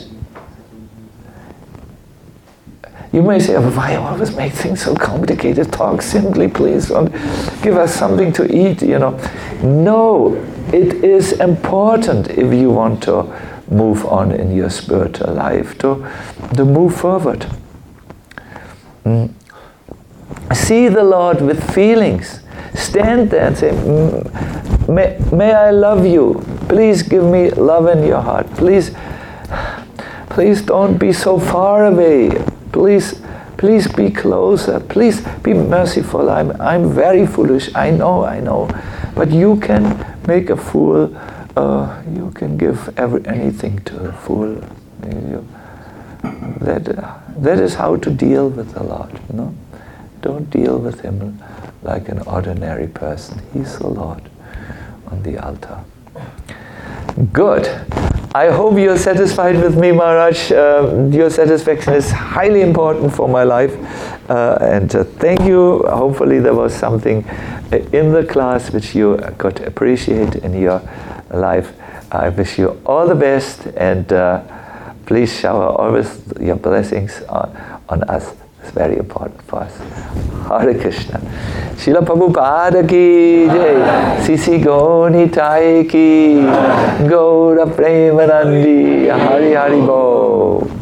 You may say, oh, why always make things so complicated? Talk simply, please, and give us something to eat, you know. No, it is important if you want to move on in your spiritual life, to, to move forward. Mm. See the Lord with feelings. Stand there and say, mm, may, may I love you. Please give me love in your heart. Please, please don't be so far away. Please, please be closer. Please be merciful. I'm, I'm very foolish. I know, I know. But you can make a fool. Uh, you can give every, anything to a fool. You, that, uh, that is how to deal with the Lord. No? Don't deal with him like an ordinary person. He's the Lord on the altar. Good. I hope you're satisfied with me, Maharaj. Uh, your satisfaction is highly important for my life. Uh, and uh, thank you. Hopefully there was something in the class which you could appreciate in your life. I wish you all the best, and uh, please shower always your blessings on, on us. It's very important for us. Hare Krishna. Srila Prabhupada ki jai. Sisi Gonitai ki. Gaura Premanandi. Hari Hari Bo.